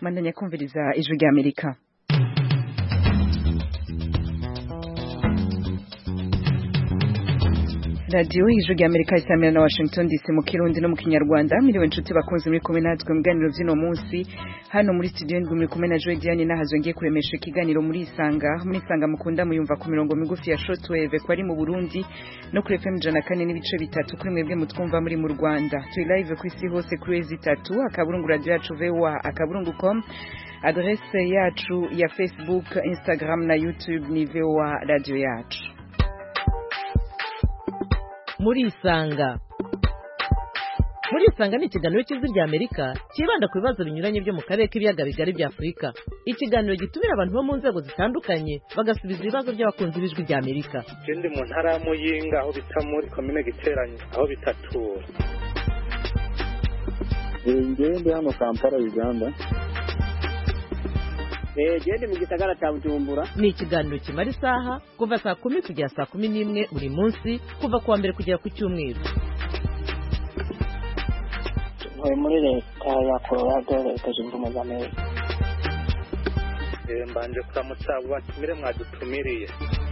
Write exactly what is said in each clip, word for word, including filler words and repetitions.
Mandanya kumviriza ijwi rya Amerika. Radio ijwi rya Amerika isamira na Washington D C mu Kirundi no mu Kinyarwanda. Miriwe nshuti bakunze muri kumwe natwe mu biganiro vy'ino munsi hano muri studio ndwi muri kumwe na Joy Diane nahazo ngiye kuremesha ikiganiro muri Isanga. Muri Isanga mukunda muyumva ku mirongo migufi ya shortwave ko ari mu Burundi no kuri F M ijana na kane n'ibice bitatu kuri mwebwe mutwumva muri mu Rwanda. Turi live ku isi hose kuri wezi itatu akaburungu radio yacu V O A akaburungu point com. Adresse yacu ya Facebook, Instagram na YouTube ni V O A radio yacu. Muri Isanga Muri Isanga ni ikiganiro cy'ijwi rya Amerika kibanda ku bibazo binyuranye byo mu karere k'ibiyaga bigari bya Afurika. Ikiganiro gitumira abantu bo mu nzego zitandukanye bagasubiza ibibazo by'abakunzi b'ijwi rya Amerika. Ndi mu ntara ya Muyinga aho bita muri commune Giteranye aho bitatura. Ngiye ndi hano Kampala Uganda. Eh gende mu gisagara cya Bujumbura. Ni ikiganiro kimara isaha kuva saa kumi kugera saa kumi n'imwe buri munsi kuva kuwa mbere kugera ku cyumweru. Ntuye muri leta ya Colorado leta zunze ubumwe za Amerika. Eh mbanje kuramutsa batumire mwadutumiriye.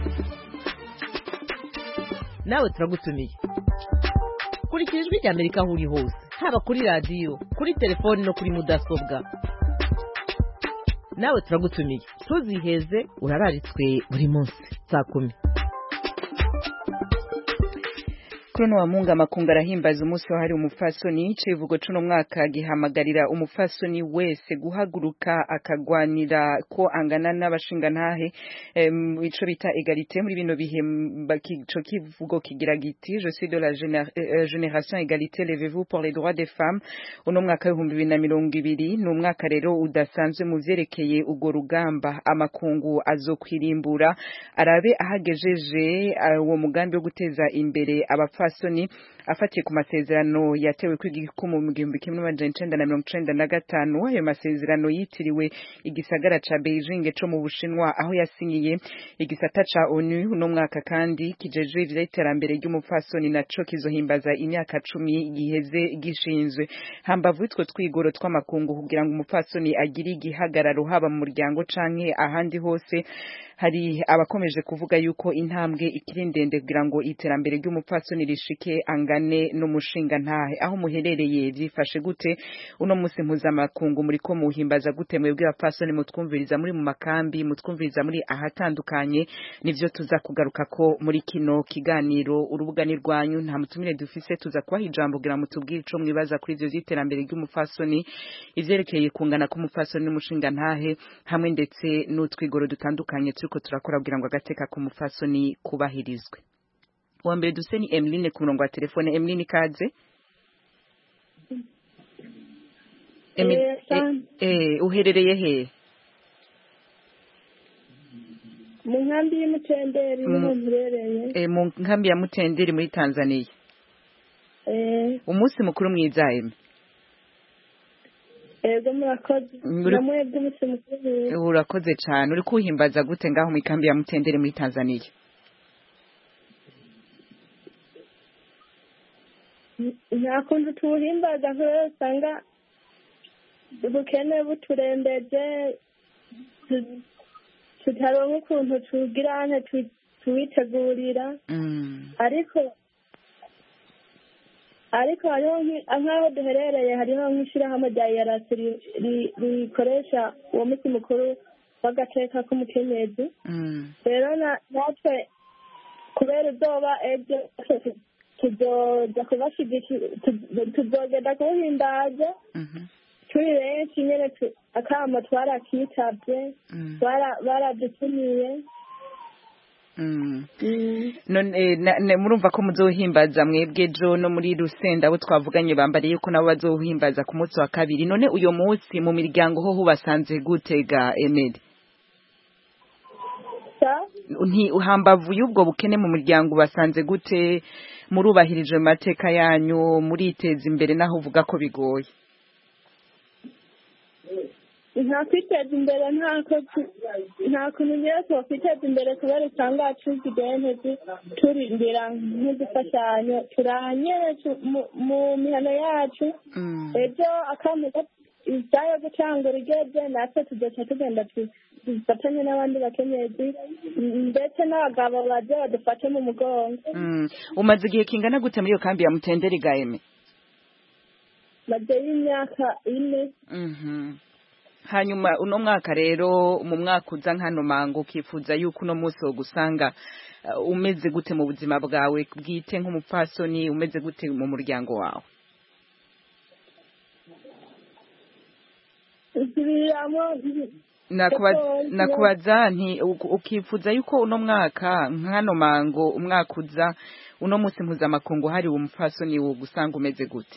Nawe turagutumiye. Kurikira ijwi rya Amerika aho uri hose, haba kuri radio, kuri telefone no kuri mudasobwa. Nawe turagutumiye. Tuziheze urararitswe buri munsi saa kumi. Kuno wa munga makunga rahimbaza umunsi wahari umufasoni icivugo cuno mwaka gihamagarira umufasoni wese guhaguruka akagwanira ko angana n'abashingantahe um, ico bita egalite muri bino bihe bakico kivugo kigira giti je suis de la euh, génération égalité levez-vous pour les droits des femmes uno mwaka w'ibihumbi bibiri na mirongo ibiri ni umwaka rero udasanzwe mu vyerekeye ugo rugamba amakungu azokwirimbura arabe ahagejeje uwo uh, mugambi wo guteza imbere abapfa Fasoni afatiye ku masezerano yatewe kw'igikumu mu gihumbi kimwe n'amajana icenda na mirongo icenda na gatanu. Ayo masezerano yitiriwe igisagara ca Beijing co mu Bushinwa aho yasinyiye igisata ca ONU no mwaka kandi kijejwe ivy'iterambere ry'umufasoni naco kizohimbaza imyaka cumi giheze gishinzwe. Hambavu itwo twigoro tw'amakungu kugira ngo umufasoni agire igihagararo haba mu muryango canke ahandi hose hari abakomeje kuvuga yuko intambwe ikiri ndende kugira ngo iterambere ry'umupfasoni rishike angane n'umushinga ntahe aho muherereye byifashe gute uno munsi mpuzamakungu muri ko muhimbaza gute mwebwe abapfasoni mutwumviriza muri mu makambi mutwumviriza muri ahatandukanye nivyo tuza kugaruka ko muri kino kiganiro urubuga ni rwanyu nta mutumire dufise tuza kubaha ijambo kugira mutubwire ico mwibaza kuri ivyo vy'iterambere ry'umupfasoni ivyerekeye kungana k'umupfasoni n'umushinga ntahe hamwe ndetse n'utwigoro dutandukanye turiko turakora kugira ngo agateka k'umupfasoni kubahirizwe. Wa mbere duse ni Emeline ku murongo wa telefone. Emeline kaze. Emeline eh, eh uherereye he? Mu nkambi y'Umutenderi niho murereye. Eh mu nkambi ya Mutenderi muri Tanzania. Eh umunsi mukuru mwiza Eme. Ego murakoze. Namwe by'umunsi mukuru. Urakoze cyane. Uri kuhimbaza gute ngaho mu kambi ya Mutenderi muri Tanzania? Nyakunze tuhimbaza ko sanga ubukene buturembeje tutaronka ukuntu tugirane tuwitegurira ariko ariko hariho nk'aho duherereye hariho nk'ishirahamwe rya I R C rikoresha uwo munsi mukuru w'agateka k'umukenyezi rero natwe kubera uzoba ejo tuzoja kubashigikira tuzogenda kuwuhimbaza turi benshi nyene akama twarakitabye baradutumiye. Mm. Mm. None murumva ko muzohimbaza mwebwe jo no muri Rusenda abo twavuganye bambariye ko nabo bazohimbaza ku munsi wa kabiri. None uyo munsi mu miryango ho hubasanze gutega Emeli? Nti uhambavu y'ubwo bukene mu muryango basanze gute murubahirije mateka yanyu muriteza imbere naho uvuga ko bigoye? nta kwiteza imbere nta kuntu nyine twakiteza imbere kubera usanga tuzigenze turindira nk'udufashanyo turanye mu mihano yacu ejo isaha yo gucangura igeze natwe tugaca tugenda dufatanye n'abandi bakenyezi ndetse n'abagabo baje badufate mu mugongo. Umaze igihe kingana gute muri iyo kambi ya Mutenderi Gaeme? Maze y'imyaka ine. Hanyuma uno mwaka rero mu mwaka uza nkano mango ukifuza yuko uno munsi wo gusanga umeze gute mu buzima bwawe bwite nk'umupfasoni, umeze gute mu muryango wawe? Nakubaza nti ukifuza yuko uno mwaka nkano mango umwaka uza uno munsi mpuzamakungu hari umupfasoni wo gusanga umeze gute?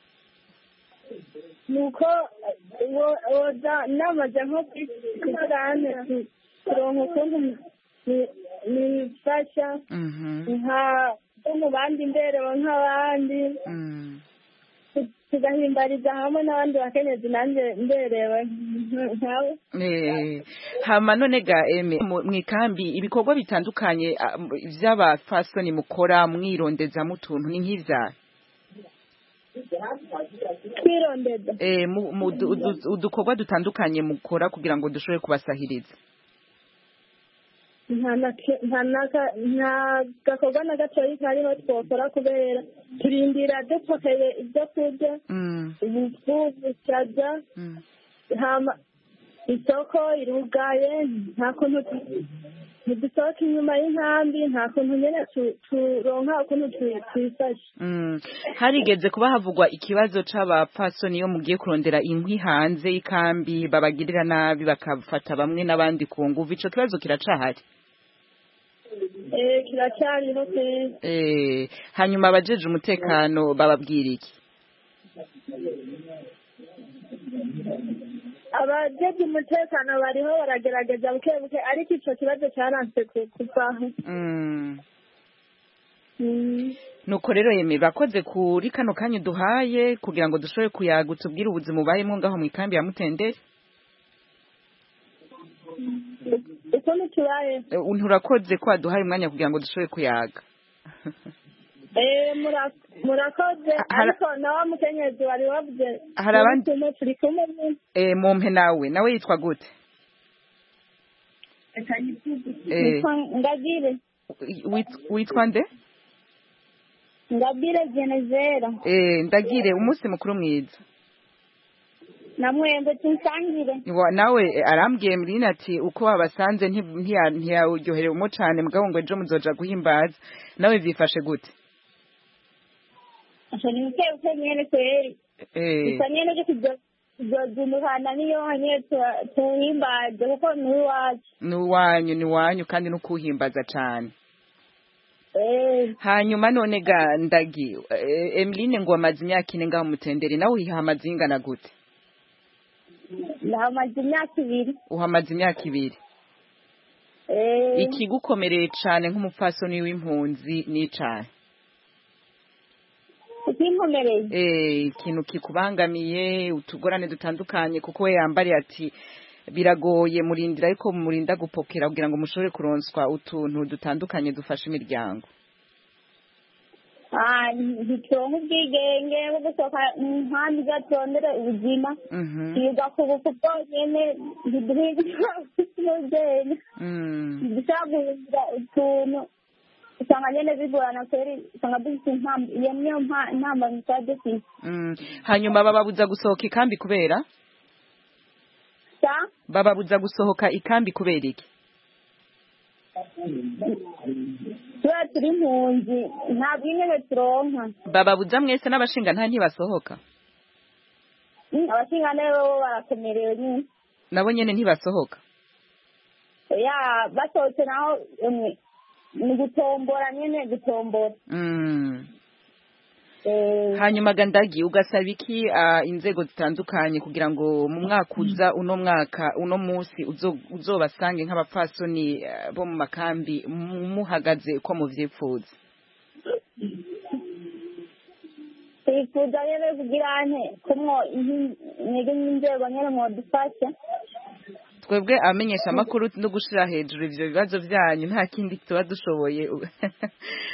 Nuko woza namaze nko kugarane kuronka ukuntu nifasha nka mu bandi mberewe nk'abandi tugahimbariza hamwe n'abandi bakenyezi nanjye mberewe nkawe. Hama none Gaeme mu ikambi ibikorwa bitandukanye vy'abafasoni mukora mwirondeza mu tuntu ni nk'ivyaha twirondeza eh mu udukorwa dutandukanye mukora kugira ngo dushobore kubasahiriza? nta gakorwa na gatoyi kariho twokora kubera turindira dupokeye ibyo kurya ubufu bushaza isoko irugaye nta kuntu ntidusohoka inyuma y'inkambi nta kuntu nyine turonka ukuntu twifashe. Harigeze kuba havugwa ikibazo c'abapfasoni iyo mugiye kurondera inkwi hanze y'ikambi babagirira nabi bakafata bamwe n'abandi ku nguvu, ico kibazo kiracahari? Eh kiracariho pe. Eh hanyuma abajeje umutekano bababwira iki? Abajeje umutekano bariho baragerageza buke buke ariko ico kibazo cyaranse kuvaho. Nuko rero yeme bakoze kuri kano kanya duhaye kugira ngo dushobore kuyaga utubwire ubuzima ubayemo ngaho mu ikambi ya Mutenderi. Ukuntu tubaye nturakoze ko aduhaye umwanya kugira ngo dushobore kuyaga. Eh murakoze ariko nawe mukenyezi wari wavuze hari abandi turi kumwe. Eh mumpe nawe nawe yitwa gute? Eh Ngabire. Witwa nde? Ngabire Genezera. Eh ndagire umunsi mukuru mwiza. Namwembe tunsangire. Nawe arambwiye Mrina ati uko wabasanze ntiyaryohere umo cane mugabo ngo ejo muzoja guhimbaza nawe vyifashe gute? Ashani mke uke nyene kweri. Eh. Isanyene je kuzozumuhana niyo hanye tuhimbaza kuko ni wacu. Ni wanyu ni wanyu kandi no kuhimbaza cane. Eh. Hanyuma none ga ndagi Emeline ngo amazi imyaka ine ngaho Mutenderi nawe uhamaze ingana gute? Uhamaze imyaka ibiri. Uhamaze imyaka ibiri. Eh. Ikigukomereye cane nk'umupfasoni w'impunzi n'icahe? Ikigukomereye? Eh ikintu kikubangamiye utugorane dutandukanye kuko we yambariye ati biragoye murindira ariko murinda gupokera kugira ngo mushobore kuronswa utuntu dutandukanye dufasha imiryango. Ah ntitronka ubwigenge bwo gusohoka impande gatondere ubuzima yiga ku buku bwonyene ntiduhiga n'ubwenge dushagurira utuntu usanga nyene bigorana kweri usanga dufite impamvu iyo niyo mpamvu ntitwa dufite. Hanyuma bababuza gusohoka ikambi kubera? Bababuza gusohoka ikambi kubera iki? Tuba turi impunzi nta bw'intebe turonka. Bababuza mwese n'abashinga nta ntibasohoka? Abashinga nabo barakomerewe nyine. Nabo nyene ntibasohoka? Ya basohotse naho ni gutombora nyene gutombora. Hanyuma gandagi ugasaba iki inzego zitandukanye kugira ngo mu mwaka uza uno mwaka uno munsi uzobasange nk'abapfasoni bo mu makambi muhagaze uko muvyipfuza? Twifuza rero kugira nte kumwo inzego nyene mu dufasha. Twebwe amenyesha amakuru no gushira hejuru ivyo bibazo vyanyu nta kindi tuba dushoboye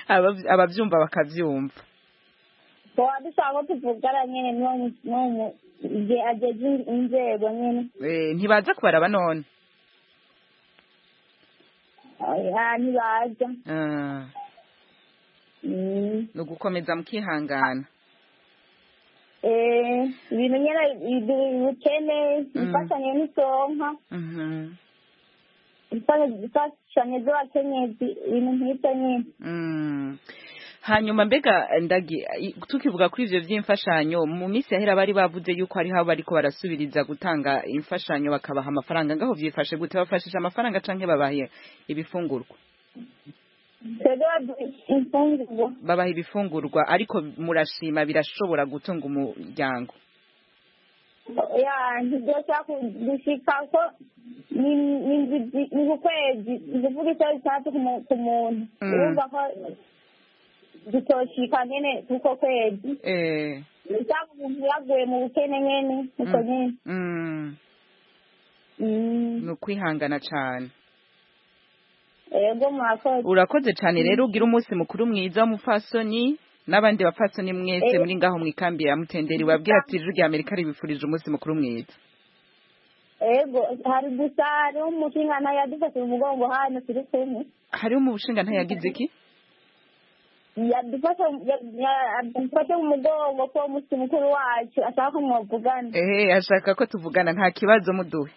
abavyumva bakavyumva. Kwa dushaka tuvugana nyene ajeje inzego nyine ntibaza kubaraba none ntibaza ni ugukomeza mukihangana ibintu nyine ubukene imfashanyo n'isonka imfashanyo z'abakenyezi ibintu nk'ibyo nyine hanyuma mbega ndagi tukivuga kuri ivyo vy'imfashanyo mu minsi yahera bari bavuze yuko ari habo bariko barasubiriza gutanga imfashanyo bakabaha amafaranga ngaho vyifashe gute bafashije amafaranga canke babaye ibifungurwa babaha ibifungurwa ariko murashima birashobora gutunga umuryango ya ntibyashaka gushika ko ni ku kwezi ivuga icyo bitatu ku muntu urumva ko dutoshika nyene kuko kwezi eh cyangwa umuntu yaguye mu bukene nyene uko nyene mm no kwihangana cyane ego mwakoze urakoze cyane rero ugira umunsi mukuru mwiza w'umufasoni n'abandi bapfasoni mwese muri ngaho mwikambi ya Mutenderi wabwira ati ijuru rya Amerika ribifurije umunsi mukuru mwiza ego hari gusara umushinga nta yadufashe mu mugongo hano turi kumwe hari mu bushinga nta yagize iki yadufashe yadufashe mu mugongo ko umunsi mukuru wacu ashaka ko mwavugana eh ashaka ko tuvugana nta kibazo muduhe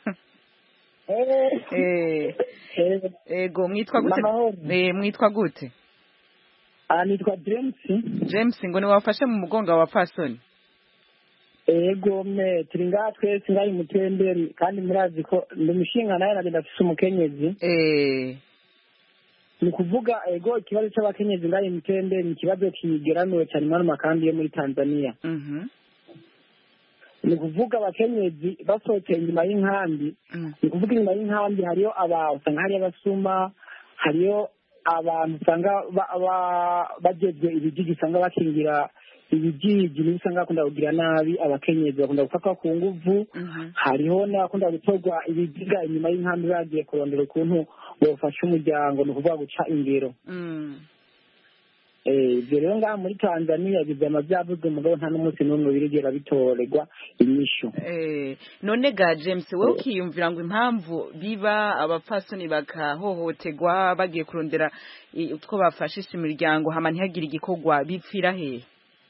eh ego mwitwa gute eh mwitwa gute ah nitwa James James ngo ni wafashe mu mugongo wa Pasoni ego me turinga twese ngayi Mutenderi kandi murazi ko ndimushinga naye nagenda afise umukenyezi eh ni kuvuga ego ikibazo cy'abakenyezi ngayi Mutenderi ni kibazo kigeramiwe cyane mu makambi yo muri Tanzania mhm ni kuvuga abakenyezi basohotse inyuma y'inkambi ni kuvuga inyuma y'inkambi hariyo aba usanga hariyo abasuma hariyo abantu usanga bageze ibijiji usanga bakingira ibijiji n'usanga bakunda kugira nabi abakenyezi bakunda gufatwa ku nguvu hariho n'abakunda gutorwa ibiziga inyuma y'inkambi bagiye kurondera ukuntu bofasha umuryango ni ukuvuga guca ingero ibyo rero ngaha muri Tanzania bizama byavuzwe mugabo nta n'umunsi n'umwe birigera bitorerwa inyishu none ga James wowe ukiyumvira ngo impamvu biba abapfasoni bakahohoterwa bagiye kurondera utwo bafashisha imiryango hama ntihagire igikorwa bipfira hehe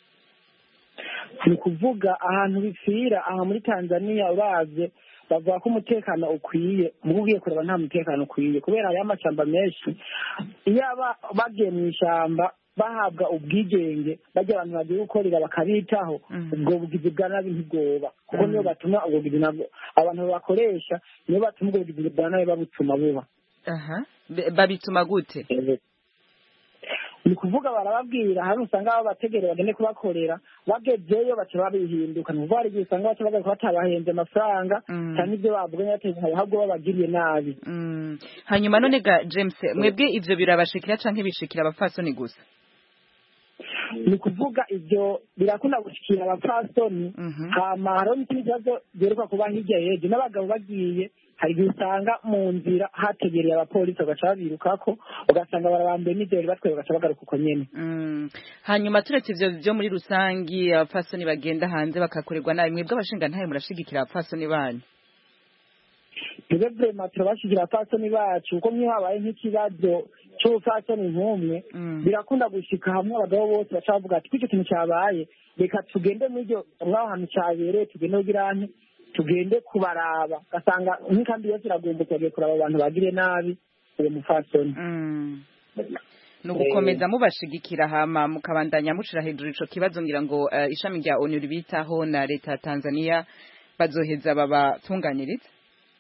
ni kuvuga ahantu bipfira aha muri Tanzania uravye bavuga ko umutekano ukwiye mugo ugiye kureba nta mutekano ukwiye kubera aya mashamba menshi iyo bagiye mu ishamba bahabwa ubwigenge bajya abantu bagiye gukorera bakabitaho ubwo bugizi bwa nabi ntibwoba kuko niyo batuma ubwo bugizi nabwo abantu bakoresha niyo batuma ubwo bugizi bwa nabi babutuma buba aha babituma gute ni kuvuga barababwira hari usanga abo bategereye bagende kubakorera bagezeyo baca babihinduka ni kuvuga hari igihe usanga baca bagaruka batabahenze amafaranga cyane ibyo bavuganye bategereye ahubwo babagiriye nabi hanyuma none ga James mwebwe ivyo birabashikira canke bishikira abapfasoni gusa ni kuvuga ibyo birakunda gushikira abapfasoni hama hariho n'ikindi kibazo byeruka kuba hirya yejo n'abagabo bagiye hari igihe usanga mu nzira hategereye abapolisi bagaca babirukako ugasanga barabambuye n'ivyo batwaye bagaca bagaruka uko nyene hanyuma turetse ivyo vyo muri rusangi abapfasoni bagenda hanze bakakorerwa nabi mwebwe abashinga ntaye murashigikira abapfasoni banyu twebwe vrema turabashigikira abapfasoni bacu kuko niyo habaye nk'ikibazo c'ubupfasoni nk'umwe birakunda gushika hamwe abagabo bose baca bavuga ati kw'icyo kintu cabaye reka tugende mw'iryo mwaho hantu cabereye tugende kugira nte tugende kubaraba gasanga nk'ikambi yose iragomboka bagiye kuraba abantu bagire nabi uwo mupfasoni ni ugukomeza mubashigikira hama mukabandanya mushira hejuru ico kibazo ngira ngo ishami rya O N U ribitaho na leta ya Tanzania bazoheza babatunganiriza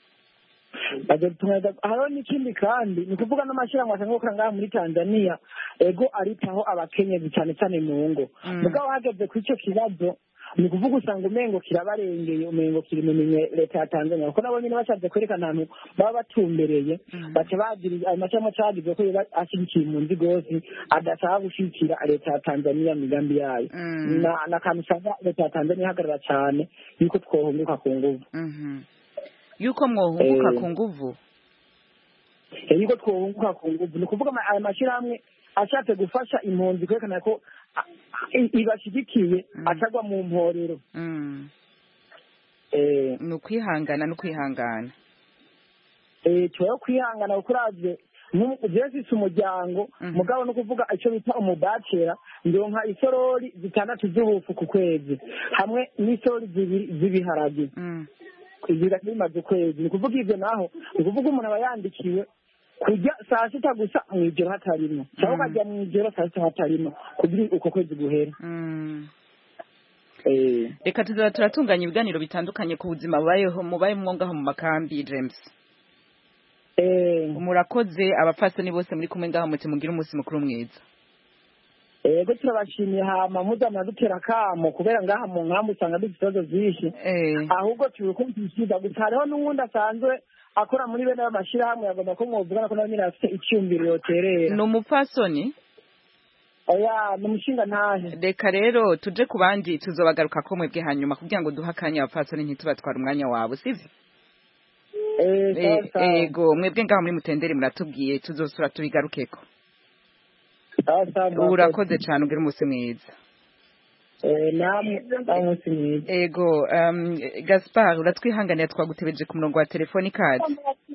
hariho n'ikindi kandi ni kuvuga n'amashyirahamwe asanga gukora ngaha muri Tanzania ego aritaho abakenyezi cyane cyane mu ngo mugabo hageze ku icyo kibazo ni kuvuga usanga umengo kirabarengeye umengo kiri mu minwe leta ya Tanzania kuko nabo nyine bashatse kwerekana ahantu baba batumbereye baca bagira ayo mashyirahamwe cagize ko ashyigikiye impunzi gose adashaka gushigikira leta ya Tanzania migambi yayo na kantu usanga leta ya Tanzania ihagarara cyane yuko twohunguka ku nguvu yuko mwohunguka ku nguvu yuko twohunguka ku nguvu ni kuvuga ayo mashyirahamwe ashatse gufasha impunzi kwerekana ko ibashigikiye atagwa mu mporero ni ukwihangana no kwihangana tuyo kwihangana kuko uravye ufise umuryango mugabo no kuvuga icyo bita umubacera ndonka isorori zitandatu z'ubufu ku kwezi hamwe n'isorori zibiri z'ibiharage kugira bimaze ukwezi ni kuvuga ivyo naho ni kuvuga umuntu aba yandikiwe kurya saa sita gusa mw'ijoro hatarimo cyangwa ukajya mw'ijoro saa sita hatarimo kugira uko kwezi guhera. Reka tuzaba turatunganya ibiganiro bitandukanye ku buzima bubayeho mubayemwo ngaho mu makambi James. Murakoze abapfasoni bose muri kumwe ngaho muti mugira umunsi mukuru mwiza. Ego turabashimiye hama muza mwadutera kamo kubera ngaha mu nkambi usanga dufite ibibazo byinshi ahubwo tubikumvishiriza gusa hariho n'uwundi asanzwe akora muri bene y'amashirahamwe yagomba ko mwovugana ko nawe nyine afite icyumviro yoterera. Ni umupfasoni? Oya ni umushinga ntahe. Reka rero tuje ku bandi tuzobagaruka ko mwebwe hanyuma kugira ngo duhe akanya abapfasoni ntitubatwara umwanya wabo sivyo? Ego mwebwe ngaho muri Mutenderi muratubwiye tuzosura tubigarukeko. Urakoze cyane ugira umunsi mwiza. Ego Gaspard uratwihanganira twagutebeje ku murongo wa telefoni kazi.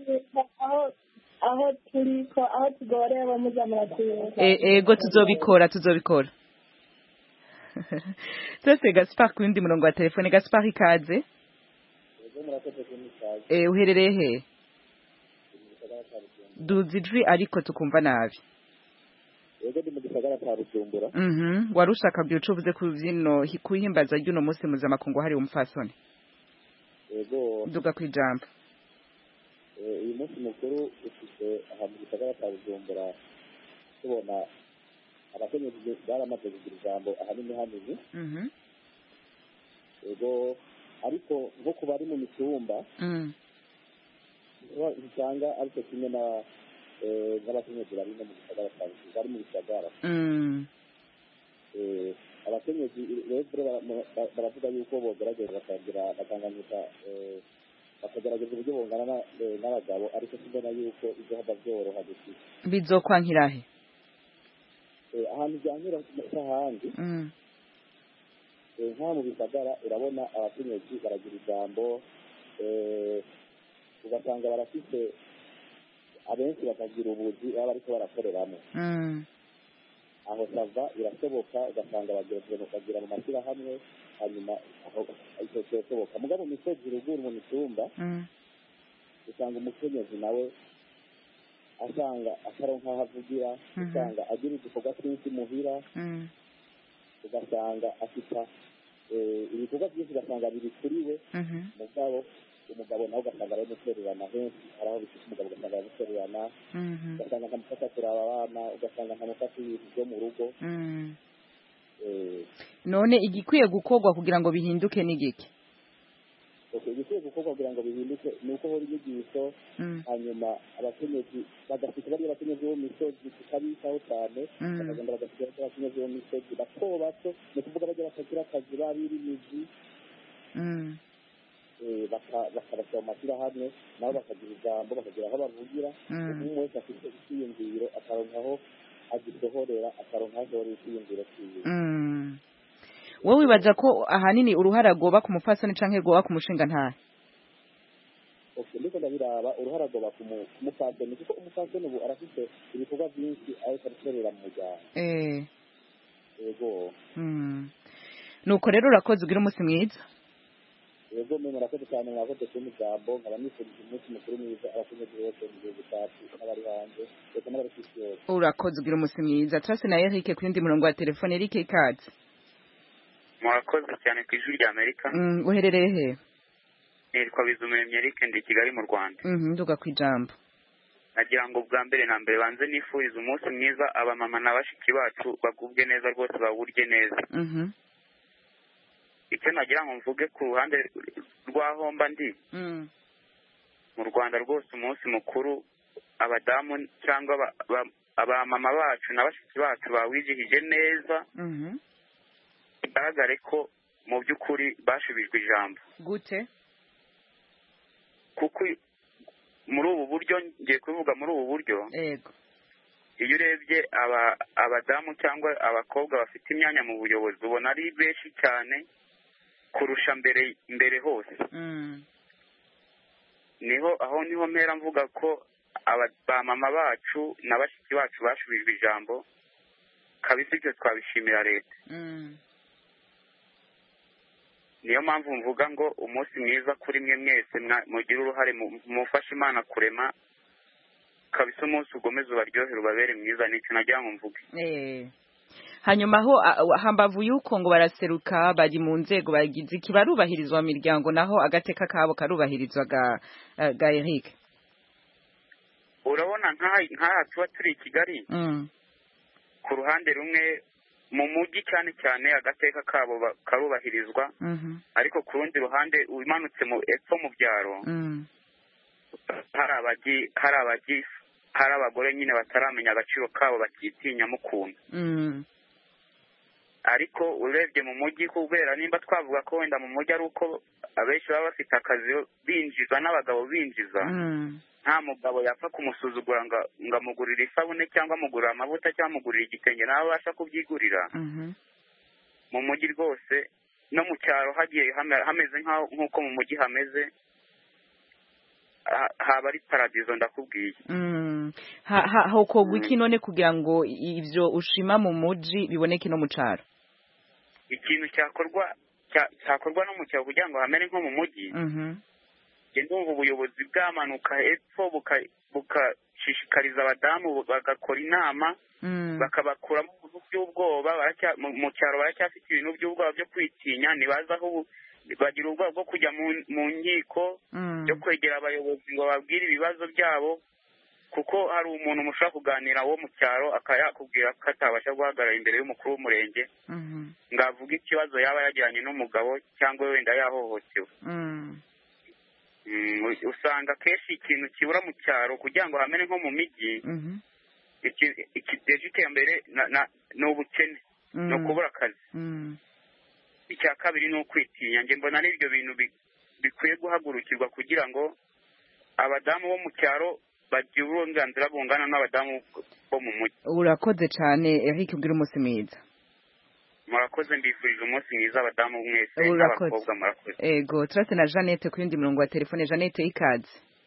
Aho turiko aho tugoreye bo muza muratwiye. Ego tuzobikora tuzobikora. Sese Gaspard ku yundi murongo wa telefoni. Gaspard ikaze. Eh uherereye he? Duzijwi ariko tukumva nabi. Ego ndi mu gisagara cya Bujumbura. Mhm warushaka byuco uvuze ku byino hikuhimbaza y'uno munsi mpuzamakungu hari umufasoni. Ego duga kwijambo. Eh uyu munsi mukuru ufite aha mu gisagara cya Bujumbura tubona abakenyezi baramaze kugira ijambo ahanini hanini. Mhm ego ariko nko ku bari mu mitumba mhm usanga ariko kimwe na n'abakenyezi bari no mu gisagara bari mu gisagara abakenyezi rero baravuga yuko bogerageza bakagira bakanganyika bakagerageza uburyo bungana n'abagabo ariko simbona yuko ibyo haba byoroha gusa bizokwankirahe ahantu byanyura n'ahandi nka mu bisagara urabona abakenyezi baragira ijambo ugasanga barafite abenshi bakagira ubuzi baba bariko barakoreramo aho sava birashoboka ugasanga bagira mu mashyirahamwe hanyuma icyo kirashoboka mugabo mu misozi ruguru mu mitumba usanga umukenyezi nawe asanga ataronka aho avugira usanga agira udukorwa twinshi muhira ugasanga afita ibikorwa byinshi ugasanga biri kuri we mugabo umugabo nawe ugasanga ari mutererana henshi hari aho bifite umugabo ugasanga ari mutererana ugasanga ntamufasha kuraba abana ugasanga ntamufasha ibintu byo mu rugo none igikwiye gukorwa kugira ngo bihinduke n'igiki igikwiye gukorwa kugira ngo bihinduke ni uko hora inyigisho hanyuma abakenyezi bagafite bariya abakenyezi bo mu misozi tukabitaho cyane bakagenda bagasigaye abakenyezi bo mu misozi bato bato ni ukuvuga bajya batagira akazi babiri imizi bakabashyira mu mashyirahamwe nabo bakagira ijambo bakagira aho bavugira umuntu wese afite icyiyumviro akaronka aho agisohorera akaronka aho asohorera icyiyumviro cyiwe. wowe wibaza ko ahanini uruhara rwoba ku mupfasoni canke rwoba ku mushinga ntahe? ndiko ndabiraba uruhara rwoba ku mupfasoni kuko umupfasoni ubu arafite ibikorwa byinshi ariko arakorera mu muryango. Yego nuko rero urakoze ugira umunsi mwiza. Yego mwe murakoze cyane mwakoze ku ijambo nkaba nifurije umunsi mukuru mwiza abakenyezi bose mu gihugu cyacu n'abari hanze ndetse n'abari ku isi yose. Urakoze ugira umunsi mwiza. Turase na Eric ku yindi murongo wa telefone. Eric ikaze. Murakoze cyane ku ijwi rya Amerika. Mm, uherereye he? Nitwa Bizumuremyi Eric ndi Kigali mu Rwanda. Mhm nduga kwijambo. Nagira ngo bwa mbere na mbere banze nifuriza umunsi mwiza abamama n'abashiki bacu bagubwe neza rwose bawurye neza. Mhm icyo nagira ngo mvuge ku ruhande rw'aho mba ndi mu Rwanda rwose umunsi mukuru abadamu cyangwa abamama bacu n'abashiki bacu bawizihije neza bigaragare ko mu by'ukuri bashubijwe ijambo. Gute? kuko muri ubu buryo ngiye kuvuga muri ubu buryo yego iyo urebye abadamu cyangwa abakobwa bafite imyanya mu buyobozi ubona ari benshi cyane kurusha mbere mbere hose niho aho niho mpera mvuga ko ba mama bacu na bashiki bacu bashubijwe ijambo kabisa ibyo twabishimira leta niyo mpamvu mvuga ngo umunsi mwiza kuri mwe mwese mugira uruhare mufashe Imana kurema kabisa umunsi ugomeze ubaryohere ubabere mwiza nicyo nagira ngo mvuge. Hanyuma aho hambavu yuko ngo baraseruka bari mu nzego bagize iki barubahirizwa mu miryango naho agateka kabo karubahirizwa ga ga Eric. Urabona nk'aha tuba turi i Kigali ku ruhande rumwe mu mujyi cyane cyane agateka kabo karubahirizwa ariko ku rundi ruhande umanutse mu epfo mu byaro hari abagi hari abagi hari abagore nyine bataramenya agaciro kabo bakitinya mukunda ariko urebye mu mujyi kubera nimba twavuga ko wenda mu mujyi ari uko abenshi baba bafite akazi binjiza n'abagabo binjiza nta mugabo yapfa kumusuzugura ngo amugurire isabune cyangwa amugurire amavuta cyangwa amugurire igitenge nawe abasha kubyigurira mu mujyi rwose no mu cyaro hagiye hameze nk'uko mu mujyi hameze haba ari paradizo ndakubwiye. Hakorwa iki none kugira ngo ibyo ushima mu mujyi biboneke no mu cyaro? Ikintu cyakorwa cyakorwa no mu cyaro kugira ngo hamere nko mu mujyi ndumva ubuyobozi bwamanuka hepfo bukashishikariza abadamu bagakora inama bakabakuramo ibintu by'ubwoba mu cyaro baracyafite ibintu by'ubwoba byo kwitinya ntibaza aho bagira ubwoba bwo kujya mu nkiko byo kwegera abayobozi ngo babwire ibibazo byabo kuko hari umuntu mushobora kuganira wo mu cyaro akayakubwira ko atabasha guhagarara imbere y'umukuru w'umurenge ngo avuge ikibazo yaba yagiranye n'umugabo cyangwa wenda yahohotewe. Usanga kenshi ikintu kibura mu cyaro kugira ngo hamere nko mu mijyi ikiteje iterambere ni ubukene ni ukubura akazi. Icya kabiri ni ukwitinya njye mbona n'ibyo bintu bikwiye guhagurukirwa kugira ngo abadamu bo mu cyaro bagira uburenganzira bungana n'abadamu bo mu mujyi. Urakoze cyane Eric ubwira umunsi mwiza. Murakoze mbifurije umunsi mwiza abadamu mwese n'abakobwa murakoze. Ego turase na Jeannette ku yindi murongo wa telefone. Jeannette ikaze.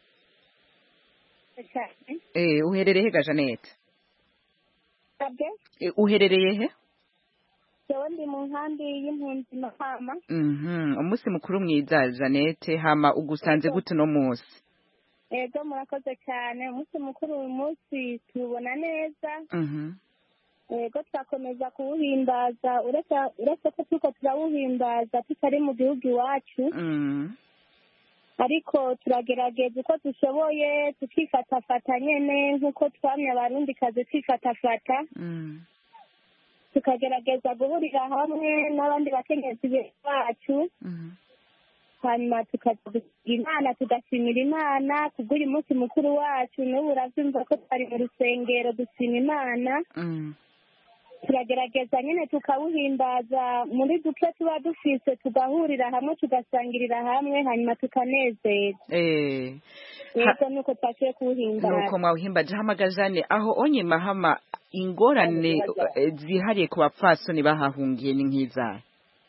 Eh uherereye ga Jeannette? Sabye? Uherereye he? Jewe ndi mu nkambi y'impunzi Mahama. Mhm umunsi mukuru mwiza Jeannette hama ugusanze gute no munsi? Ego murakoze cyane umunsi mukuru uyu munsi tubona neza. Mhm Ego twakomeza kuwuhimbaza uretse ko tuko turawuhimbaza tutari mu gihugu iwacu ariko turagerageza uko dushoboye tukifatafata nyene nk'uko twamye abarundi kazi twifatafata tukagerageza guhurira hamwe n'abandi bakenyezi bacu hanyuma tukagira Imana tugashimira Imana kubw'uyu munsi mukuru wacu n'ubu uravyumva ko twari mu rusengero dushima Imana turagerageza nyine tukawuhimbaza muri duke tuba dufise tugahurira hamwe tugasangirira hamwe hanyuma tukanezera. Eh Ego nuko twashoboye kuwuhimbaza. Nuko mwawuhimbaje hamagajane aho onye Mahama ingorane zihariye ku bapfasoni bahahungiye ni nk'izahe?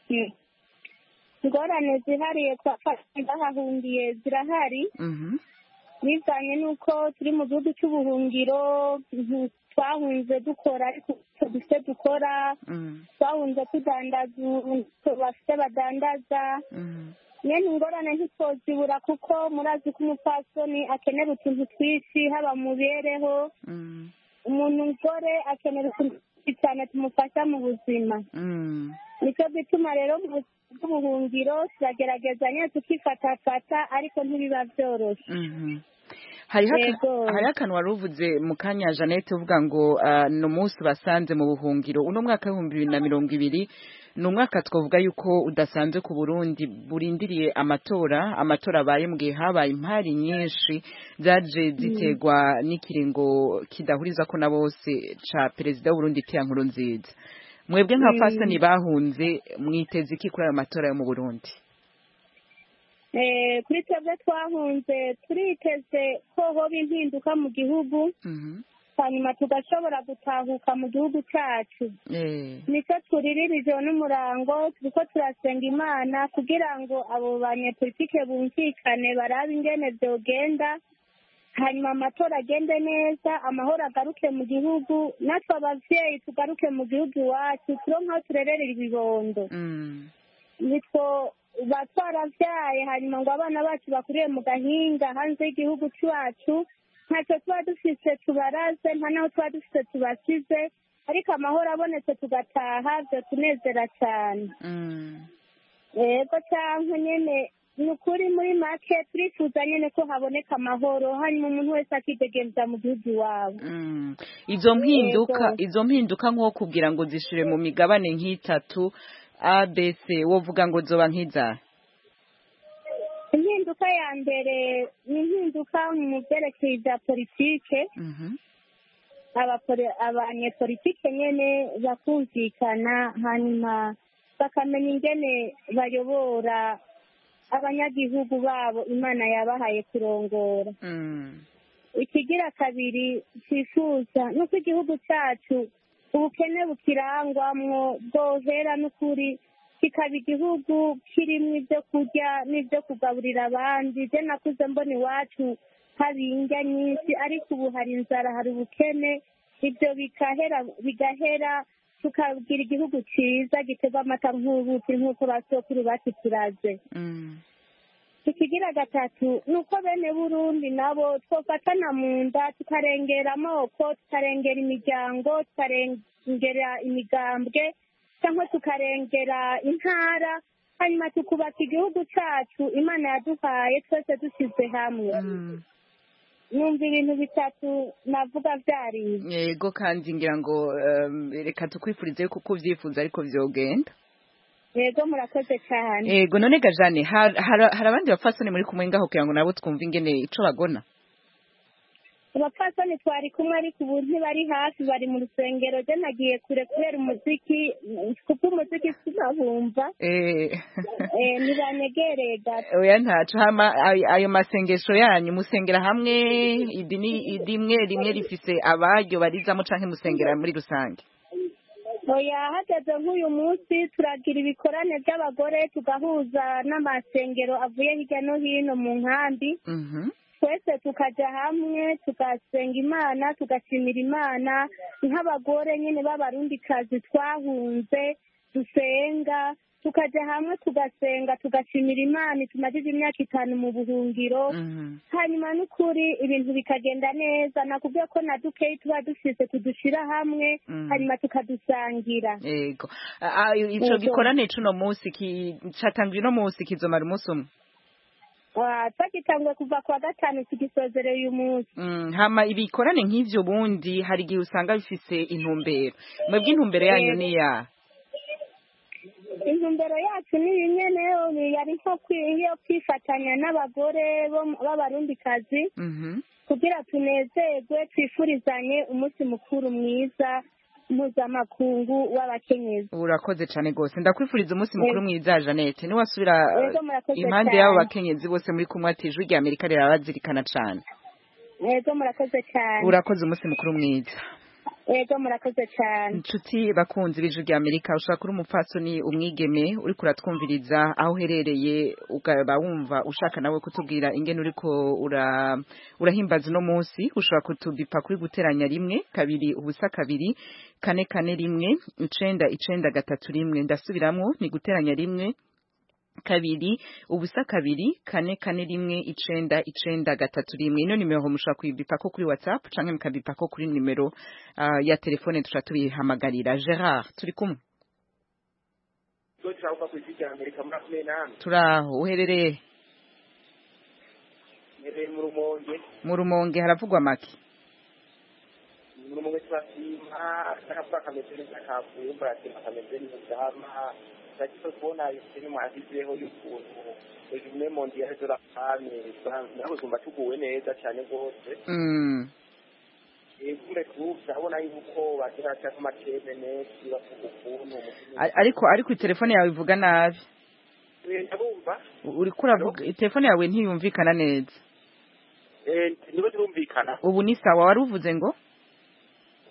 Ingorane zihariye ku bapfasoni bahahungiye zirahari bivanye n'uko turi mu gihugu cy'ubuhungiro twahunze dukora ariko dufite dukora twahunze tudandaza bafite badandaza nyine ingorane ntitwozibura kuko murazi ko umupfasoni akenera utuntu twinshi haba mu mibereho umuntu umugore akenera utuntu twinshi cyane tumufasha mu buzima nicyo gituma rero mu bw'ubuhungiro turagerageza nyine tukifatafata ariko ntibiba byoroshye. Hariho akantu wari uvuze mu kanya Jeannette uvuga ngo ni umunsi basanze mu buhungiro uno mwaka w'ibihumbi bibiri na mirongo ibiri ni umwaka twavuga yuko udasanzwe ku Burundi burindiriye amatora amatora abaye mu gihe habaye impari nyinshi zaje ziterwa n'ikiringo kidahuriza ko na bose ca perezida w'Uburundi Pierre Nkurunziza. Mwebwe nka fasoni bahunze mwiteze iki kuri ayo matora yo mu Burundi? Eh kuri twebwe twahunze turiteze ko hoba impinduka mu gihugu hanyuma tugashobora gutahuka mu gihugu cyacu nicyo turiririje n'umurango turiko turasenga imana kugira ngo abo banyepolitike bumvikane barabe ingene vyogenda hanyuma amatora agende neza amahoro agaruke mu gihugu natwe abavyeyi tugaruke mu gihugu iwacu turonke aho turererera ibibondo nitwo batwaravyaye hanyuma ngo abana bacu bakuriye mu gahinga hanze y'igihugu cyacu ntacyo tuba dufise tubaraze nta naho tuba dufise tubasize ariko amahoro abonetse tugataha vyo tunezera cyane yego canke nyene ni ukuri muri make turifuza nyene ko haboneka amahoro hanyuma umuntu wese akidegemvya mu gihugu iwabo izo mpinduka izo mpinduka nko kugira ngo zishire mu migabane nk'itatu A B C wovuga ngo zoba nk'iza impinduka ya mbere ni impinduka mu vyerekeye vya politike abanyepolitike nyene bakumvikana hanyuma bakamenya ingene bayobora abanyagihugu babo imana yabahaye kurongora ikigira kabiri twifuza nuko igihugu cyacu ubukene bukirangwamwo bwohera n'ukuri kikaba igihugu kirimo ibyo kurya n'ibyo kugaburira abandi je nakuze mbona iwacu haba indya nyinshi ariko ubu hari inzara hari ubukene ibyo bigahera bigahera tukagira igihugu cyiza gitega amata nk'ubuki nk'uko basokuru bakituraze ikigira gatatu ni uko bene burundi nabo twofatana mu nda tukarengera amoko tukarengera imiryango tukarengera imigambwe cyangwa tukarengera intara hanyuma tukubaka igihugu cyacu imana yaduhaye twese dushyize hamwe numva ibintu bitatu navuga byari yego kandi ngira ngo reka tukwifurize kuko ubyifuza ariko vyogenda yego murakoze cyane yego none gajane hari abandi bapfasoni muri kumwe ngaho kugira ngo nabo twumve ingene ico bagona abapfasoni twari kumwe ariko ubu ntibari hafi bari mu rusengero je nagiye kure kubera umuziki kuko umuziki sinabumva ntibanyegereye gato oya ntaco hama ayo masengesho yanyu musengera hamwe idini rimwe rimwe rifise abaryo barizamo canke musengera muri rusange oya hageze nk'uyu munsi turagira ibikorane by'abagore tugahuza n'amasengero avuye hirya no hino mu nkambi twese tukaja hamwe tugasenga imana tugashimira imana nk'abagore nyine b'abarundikazi twahunze dusenga tukaja hamwe tugasenga tugashimira imana tumajije imyaka itanu mu buhungiro hanyuma n'ukuri ibintu bikagenda neza nakubwiye ko na dukeyi tuba dufise tudushira hamwe hanyuma tukadusangira yego ico gikorane c'uno munsi catanguye uno munsi kizomara umunsi umwe twagitanguye kuva kuwa gatanu tugisozereye uyu munsi hama ibikorane nk'ivyo bundi hari igihe usanga bifise intumbero mwebwe intumbero yanyu ni ya intumbero yacu ni nyene yari nko kwifatanya n'abagore b'abarundikazi kugira tunezerwe twifurizanye umunsi mukuru mwiza mpuzamakungu w'abakenyezi urakoze cyane rwose ndakwifuriza umunsi mukuru mwiza Jeannette niwasubira impande y'abo bakenyezi bose muri kumwe ati ijwi rya Amerika rirabazirikana cyane yego murakoze cyane urakoze umunsi mukuru mwiza yego murakoze cyane inshuti bakunzi b'ijwi rya Amerika ushaka kuri umupfasoni umwigeme uri kuratwumviriza aho uherereye ukaba wumva ushaka nawe kutubwira ingene uriko ura urahimbaza no munsi ushobora kutubipa kuri guteranya rimwe kabiri ubusa kabiri kane kane rimwe icenda icenda gatatu rimwe ndasubiramwo ni guteranya rimwe kabiri ubusa kabiri kane kane rimwe icenda icenda gatatu rimwe ino nimero mushobora kuyibipa ko kuri WhatsApp canke mukabipa ko kuri nimero uh, ya telefone tuca tubihamagarira. Gerard turi kumwe turaho uherereye mu Rumonge mu Rumonge haravugwa make mu Rumonge twashima akapa kameze neza kavuye mbati kameze neza hama Sasa kuona yisirimu azizeho y'ukuntu ejume mondial de la femme naho zumba tuguwe neza cyane gose mm ekure kubona yuko bagira cyane makene neza bafukuntu ariko ariko telefone yawe ivuga nabi ndabumva uri kuravuga telefone yawe ntiyumvikana neza eh niba turumvikana ubu ni sawa wari uvuze ngo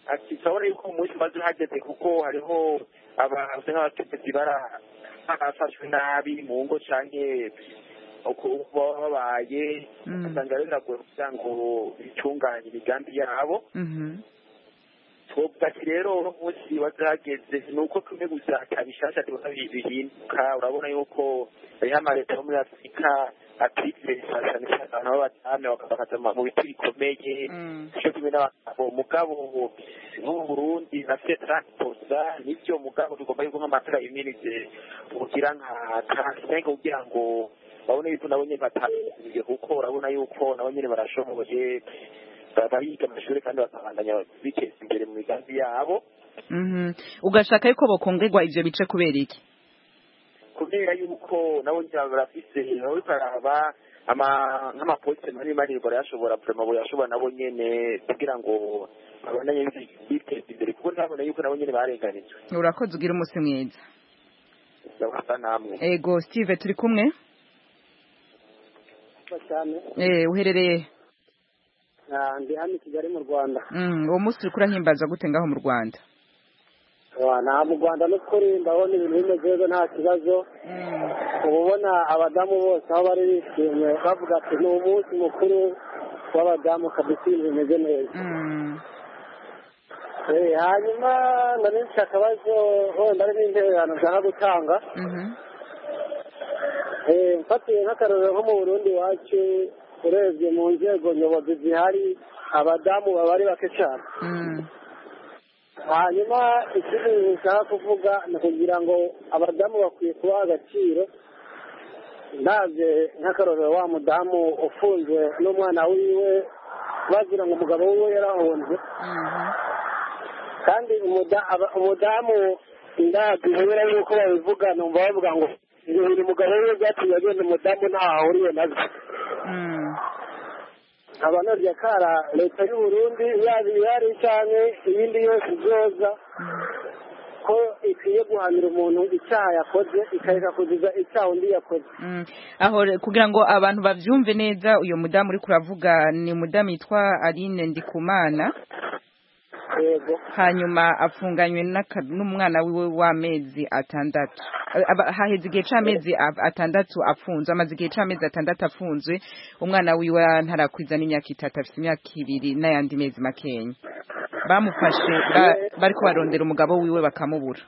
ati turabona yuko umunsi umaze uhageze kuko hariho abantu nk'abategetsi barafashwe nabi mu ngo canke uko baba babaye ugasanga rero biragoye kugira ngo bitunganye imigambi yabo twovuga ati rero uno munsi wazahageze ni uko tumwe gusa atabishasha tubona bihinduka urabona yuko hariho amaleta yo muri afurika atwitse cyane cyane abantu b'abadamu bakabakaza mu biti bikomeye cyo kimwe n'abagabo mugabo nk'ubu Burundi na Fetrantosa nibyo mugabo tugomba yuko nk'amatara imirize kugira nka transenga kugira ngo babone yuko nabo nyene bataniye kuko urabona yuko nabo nyene barashoboye bariga amashuri kandi bakabandanya biteza imbere mu migambi yabo. Ugashaka yuko bokongerwa ivyo bice kubera iki? Kubera yuko nabo njya barafise aho baraba ama nk'amapolisi mari mari barashobora vraiment boyashobora nabo nyene kugira ngo babandanye biteza imbere kuko nabona yuko nabo nyene barenganijwe. Urakoze ugira umunsi mwiza. Ndabasa namwe. Ego Steve turi kumwe? Cyane. Eh uherereye? Ah ndi hano Kigali mu Rwanda. Mm uwo munsi ukura himbaza gute ngaho mu Rwanda? Wa na mu Rwanda no kuri ndabona ibintu bimeze neza nta kibazo. Mm. Ubona abadamu bose aho bari bishimye bavuga ati ni umunsi mukuru w'abadamu kabisa bimeze neza. Mm. Eh hanyuma nari nshakabazo ho ndari n'intererano nshaka gutanga. Mhm. Eh mfatiye nk'akarorero nko mu Burundi wacu urebye mu nzego nyobozi zihari abadamu baba ari bake cyane. Hanyuma ikindi nshaka kuvuga ni kugira ngo abadamu bakwiye kubaha agaciro ndabye nk'akarorero wa mudamu ufunzwe n'umwana wiwe bagira ngo umugabo wiwe yarahunze kandi umudamu ndabwira yuko babivuga numva bavuga ngo ibintu umugabo wiwe byatumye agenda umudamu ntaho ahuriye nabyo. Abanarya kara leta y'u Burundi yaba ihari cyane iyindi yose izoza ko ikwiye guhanira umuntu icyaha yakoze ikareka kuziza icyaha undi yakoze. Aho kugira ngo abantu bavyumve neza uyo mudamu uri kuravuga ni mudamu yitwa Aline Ndikumana. Yego. Hanyuma afunganywe n'umwana wiwe w'amezi atandatu. Haheze igihe c'amezi atandatu afunzwe amaze igihe c'amezi atandatu afunzwe umwana wiwe ntarakwiza n'imyaka itatu afite imyaka ibiri n'ayandi mezi makenya bamufashe bariko barondera umugabo wiwe bakamubura.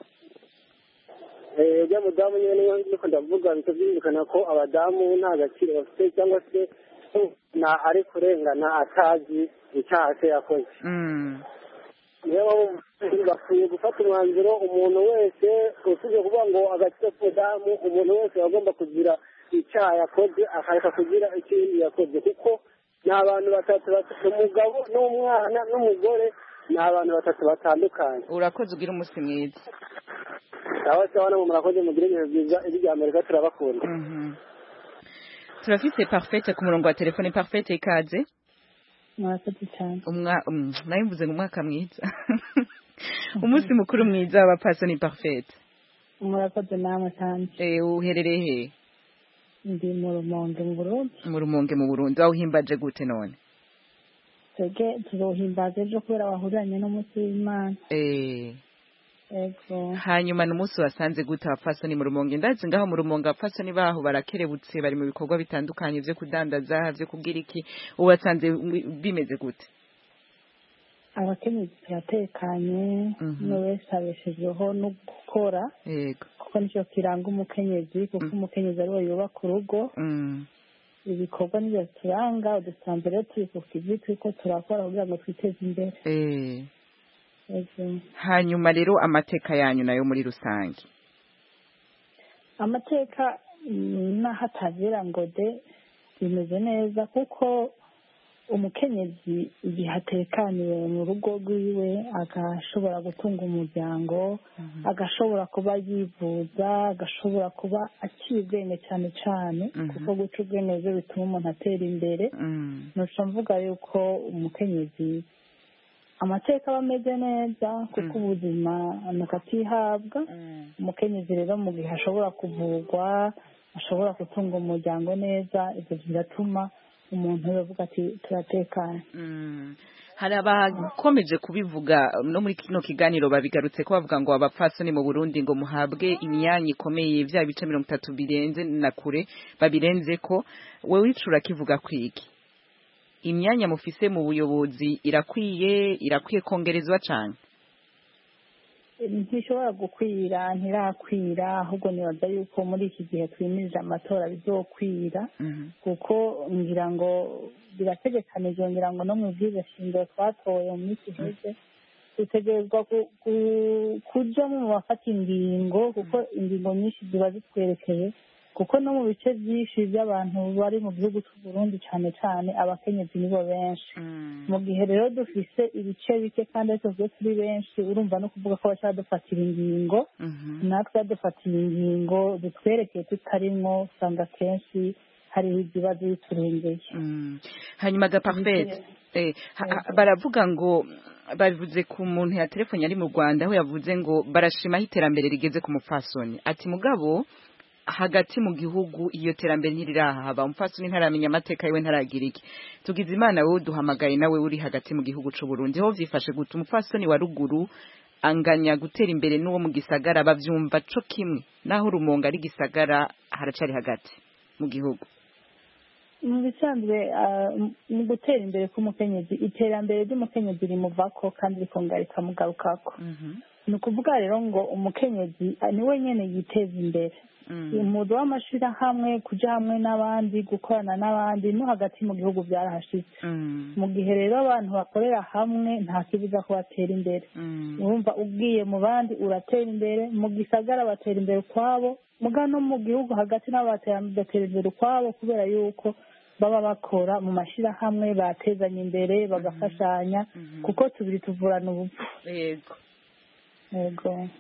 Eh ya mudamu nyene niyo ndiko ndavuga bitavyumvikana ko abadamu nta gaciro bafite cyangwa se na ari kurengana atazi icyaha cye yakoze. Mm. Niyo bakwiye gufata umwanzuro umuntu wese usibye kuvuga ngo agaciro k'umudamu umuntu wese agomba kugira icyaha yakoze akareka kugira ikindi yakoze kuko ni abantu batatu umugabo n'umwana n'umugore ni abantu batatu batandukanye. Urakoze ugira umunsi mwiza. Sawa sawa namwe murakoze mugire ibihe byiza ibya Amerika turabakunda. Mhm. Turafite Parfaite ku murongo wa telefone. Parfaite ikaze. Murakoze cyane. Umwa nayo mvuze ngo umwaka mwiza. Umunsi mukuru mwiza w'abapasoni Parfaite. Murakoze namwe cyane. Eh uherereye he? Ndi mu Rumonge mu Burundi. Mu Rumonge mu Burundi aho himbaje gute none? Twege tuzohimbaze ejo kubera wahuranye n'umunsi w'Imana. Eh Ego. Hanyuma n'umunsi wasanze gute abapasoni mu Rumonge? Ndazi ngaho mu Rumonge abapasoni baho barakerebutse bari mu bikorwa bitandukanye byo kudandaza byo kugira iki ubasanze bimeze gute? Abakenyezi turatekanye no wese abeshejweho no gukora. Yego. Kuko nicyo kiranga umukenyezi kuko umukenyezi ari we yubaka urugo. Mm. Ibikorwa nibyo turanga udusanzwe rero turi ku kivi turiko turakora kugira ngo twiteze imbere. Eh. Hanyuma rero amateka yanyu nayo muri rusange. Amateka n'ahatagera ngo de bimeze neza kuko umukenyezi igihe atekaniwe mu rugo rwiwe agashobora gutunga umuryango agashobora kuba yivuza agashobora kuba akiri ubwenge cyane cyane kuko guca ubwenge byo bituma umuntu atera imbere. Ntuca mvuga yuko umukenyezi amateka aba ameze neza kuko ubuzima nakatihabwa. Umukenyezi rero mu gihe ashobora kuvurwa ashobora gutunga umuryango neza ibyo biratuma umuntu yavuga ati turatekanye. hari abakomeje kubivuga no muri kino kiganiro babigarutse ko bavuga ngo abapfasoni mu Burundi ngo muhabwe imyanya ikomeye vya bice mirongo itatu birenze na kure babirenze ko wewe icura kivuga kwiki imyanya mufise mu buyobozi irakwiye irakwiye kongerezwa cyane ntishobora gukwira ntirakwira ahubwo nibaza yuko muri iki gihe twimirije amatora bizokwira kuko ngira ngo birategekanijwe ngira ngo no mu bwiza shingiro twatoye mu minsi iheze dutegerezwa kuja mu bafata ingingo kuko ingingo nyinshi ziba zitwerekeye kuko no mu bice byinshi by'abantu bari mu gihugu cy'u Burundi cyane cyane abakenyezi nibo benshi mu gihe rero dufise ibice bike kandi ariko twe turi benshi urumva no kuvuga ko bashaka dufatira ingingo natwe dufatira ingingo dutwerekeye tutarimwo usanga kenshi hari ibibazo biturengeye hanyuma ga parfait eh baravuga ngo bavuze ku muntu ya telefone ari mu Rwanda aho yavuze ngo barashima iterambere rigeze ku mufasoni ati mugabo hagati mu gihugu iyo terambere ntirirahaba umfasoni ntaramenya amateka yiwe ntaragira iki tugize imana wowe duhamagaye nawe uri hagati mu gihugu cy'u Burundi ho vyifashe gute umfasoni wa ruguru anganya gutera imbere n'uwo mu gisagara bavyumva co kimwe naho rumonga ari gisagara haracari hagati mu gihugu mu bisanzwe mu gutera imbere k'umukenyezi iterambere ry'umukenyezi rimuvako kandi rikongarika mugarukako ni ukuvuga rero ngo umukenyezi niwe nyene yiteza imbere umudu w'amashirahamwe kuja hamwe n'abandi gukorana n'abandi no hagati mu gihugu byarahashitse mu gihe rero abantu bakorera hamwe nta kibuza ko batera imbere urumva ubwiye mu bandi uratera imbere mu gisagara batera imbere ukwabo muga no mu gihugu hagati nabo batera imbere ukwabo kubera yuko baba bakora mu mashirahamwe batezanya imbere bagafashanya kuko tubiri tuvurana ubupfu yego yego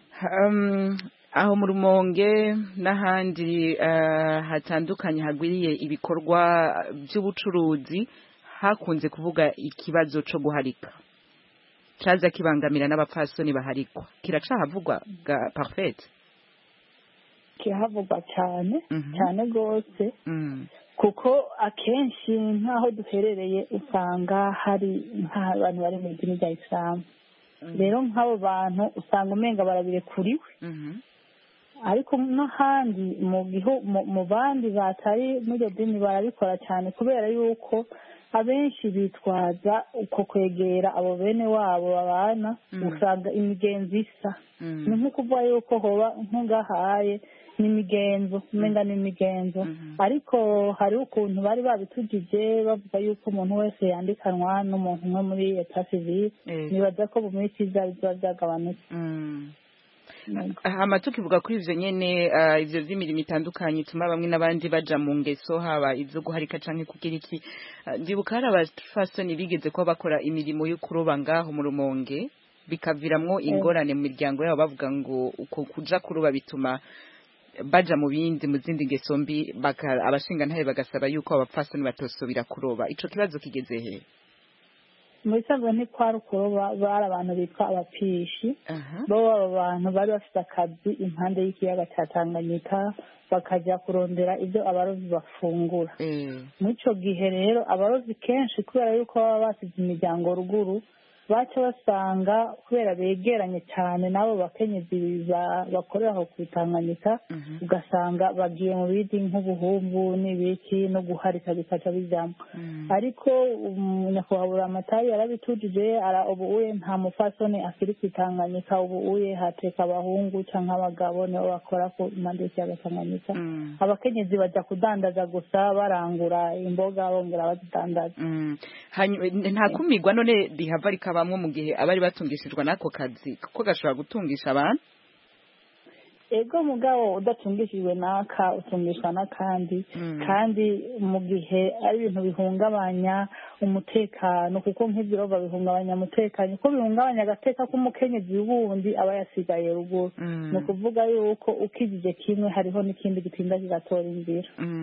aho mu Rumonge n'ahandi hatandukanye hagwiriye ibikorwa by'ubucuruzi hakunze kuvuga ikibazo cyo guharika cyaza kibangamira n'abapfasoni baharikwa kiracahavugwa ga parfait kihavugwa cyane cyane rwose kuko akenshi nk'aho duherereye usanga hari nk'abantu bari mu idini rya Islam rero nk'abo bantu usanga umenga barabirekuriwe ariko n'ahandi mu gihugu mu bandi batari muri iryo dini barabikora cyane kubera yuko abenshi bitwaza uko kwegera abo bene wabo babana usanga imigenzo isa ni nko kuvuga yuko hoba nk'ungahaye n'imigenzo umenga n'imigenzo ariko hari ukuntu bari babitugije bavuga yuko umuntu wese yandikanwa n'umuntu umwe muri eta civile nibaza ko mu minsi iza biba byagabanutse hama tukivuga kuri ivyo nyene ivyo vy'imirimo itandukanye ituma bamwe n'abandi baja mu ngeso haba ivyo guharika canke kugira iki ndibuka hari abafasoni bigeze kuba bakora imirimo yo kuroba ngaho mu Rumonge bikaviramwo ingorane mu miryango yabo bavuga ngo uko kuja kuroba bituma baja mu bindi mu zindi ngeso mbi abashinga ntaye bagasaba yuko abapfasoni batosubira kuroba ico kibazo kigeze he muri sanzwe ntikwari ukuroba bari abantu bitwa abapishi bo abo bantu bari bafite akazi impande y'ikiyaga cya Tanganyika bakajya kurondera ibyo abarovyi bafungura muri ico gihe rero abarovyi kenshi kubera yuko baba basize imiryango ruguru baca basanga kubera begeranye cyane n'abo bakenyezi bakorera aho ku Tanganyika ugasanga bagiye mu bindi nk'ubuhumbu n'ibiki no guharika bikaca bijyamo ariko nyakubahwa amatari yarabitujije ara ubu uye nta mufasoni akiri ku Tanganyika ubu uye hateka abahungu cyangwa abagabo nibo bakora ku impande y'ikiyaga Tanganyika abakenyezi bajya kudandaza gusa barangura imboga bongera bazidandaza nta kumirwa none rihava rikaba bamwe mu gihe abari batungishijwe n'ako kazi kuko gashobora gutungisha abantu ego mugabo udatungishijwe n'aka utungishwa n'akandi kandi mu gihe ari ibintu bihungabanya umutekano kuko nk'ibyo bihungabanya umutekano ko bihungabanya agateka k'umukenyezi wundi aba yasigaye ruguru ni ukuvuga yuko ukijije kimwe hariho n'ikindi gitinda kigatora inzira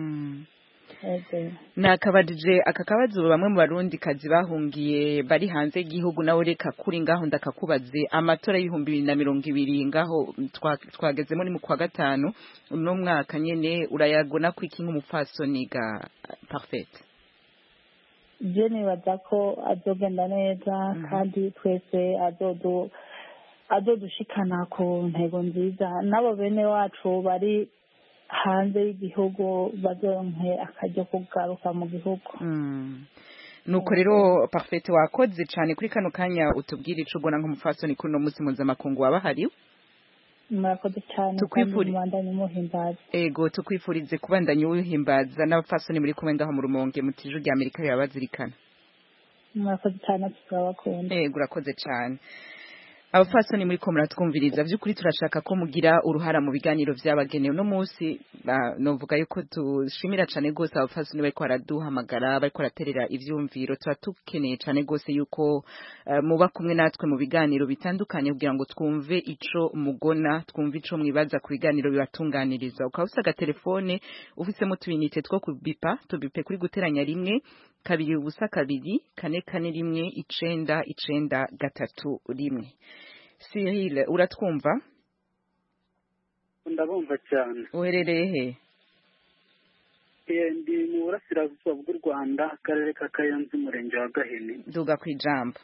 nakabajije aka kabazo bamwe mu barundi kazi bahungiye bari hanze y'igihugu nawe reka kuri ngaho ndakakubaze amatora y'ibihumbi bibiri na mirongo ibiri ngaho twagezemo ni mu kwa gatanu uno mwaka nyene urayagona ko iki nk'umupfasoni ga parfait je nibaza ko azogenda neza kandi twese azodu azodushikana ku ntego nziza n'abo bene wacu bari hanze y'igihugu bazoronke akaryo kugaruka mu gihugu. Nuko rero Parfait wakoze cyane kuri kano kanya utubwira ico ubona nk'umufasoni kuri no musi mpuzamakungu wabahariwe. Murakoze cyane kandi mubandanye muhimbaza. Ego tukwifurize kubandanya uhimbaza n'abafasoni muri kumwe ngaho mu Rumonge mu tiju rya Amerika yabazirikana. Murakoze cyane tukabakunda. Ego urakoze cyane. Abafasoni muri ko muratwumviriza by'ukuri turashaka ko mugira uruhara mu biganiro byabagenewe no munsi novuga yuko dushimira cyane gose abafasoni bariko baraduhamagara bariko raterera ivyumviro turatukeneye cyane gose yuko uh, muba kumwe natwe mu biganiro bitandukanye kugira ngo twumve ico mugona twumve ico mwibaza ku biganiro bibatunganiriza ukabusaga telefone ufisemo tubinite two kubipa tubipe kuri guteranya rimwe kabiri ubusa kabiri kane kane rimwe icenda icenda gatatu rimwe. Cyril uratwumva? Ndabumva cyane. Uherereye he? Eh ndi mu burasirazuba bw'u Rwanda akarere ka Kayanza umurenge wa Gahini. Duga kwijambo.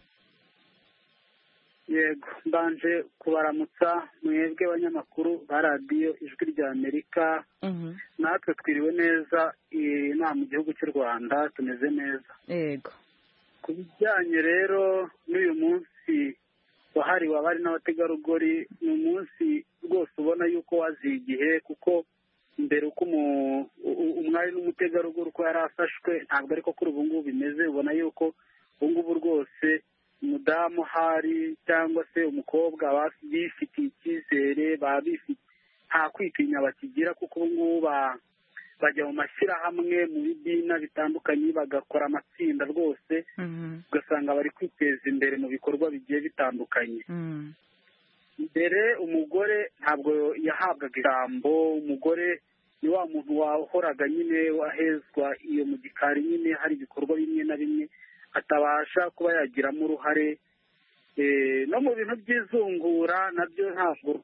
Yego mbanje kubaramutsa mwebwe abanyamakuru ba radio ijwi rya Amerika. Mhm. Natwe twiriwe neza inama mu gihugu cy'u Rwanda tumeze neza. Yego. Kubijyanye rero n'uyu munsi wahariwe abari n'abategarugori ni umunsi rwose ubona yuko waziye igihe kuko mbere uko umwari n'umutegarugori uko yari afashwe ntabwo ariko kuri ubu ngubu bimeze ubona yuko ubu ngubu rwose umudamu hari cyangwa se umukobwa bifitiye icyizere babifite nta kwitinya bakigira kuko ubu ngubu bajya mu mashyirahamwe mu bidina bitandukanye bagakora amatsinda rwose ugasanga bari kwiteza imbere mu bikorwa bigiye bitandukanye. Mbere umugore ntabwo yahabwaga ijambo umugore ni wa muntu wahoraga nyine wahezwa iyo mu gikari nyine hari ibikorwa bimwe na bimwe atabasha kuba yagiramo uruhare no mu bintu by'izungura nabyo ntabwo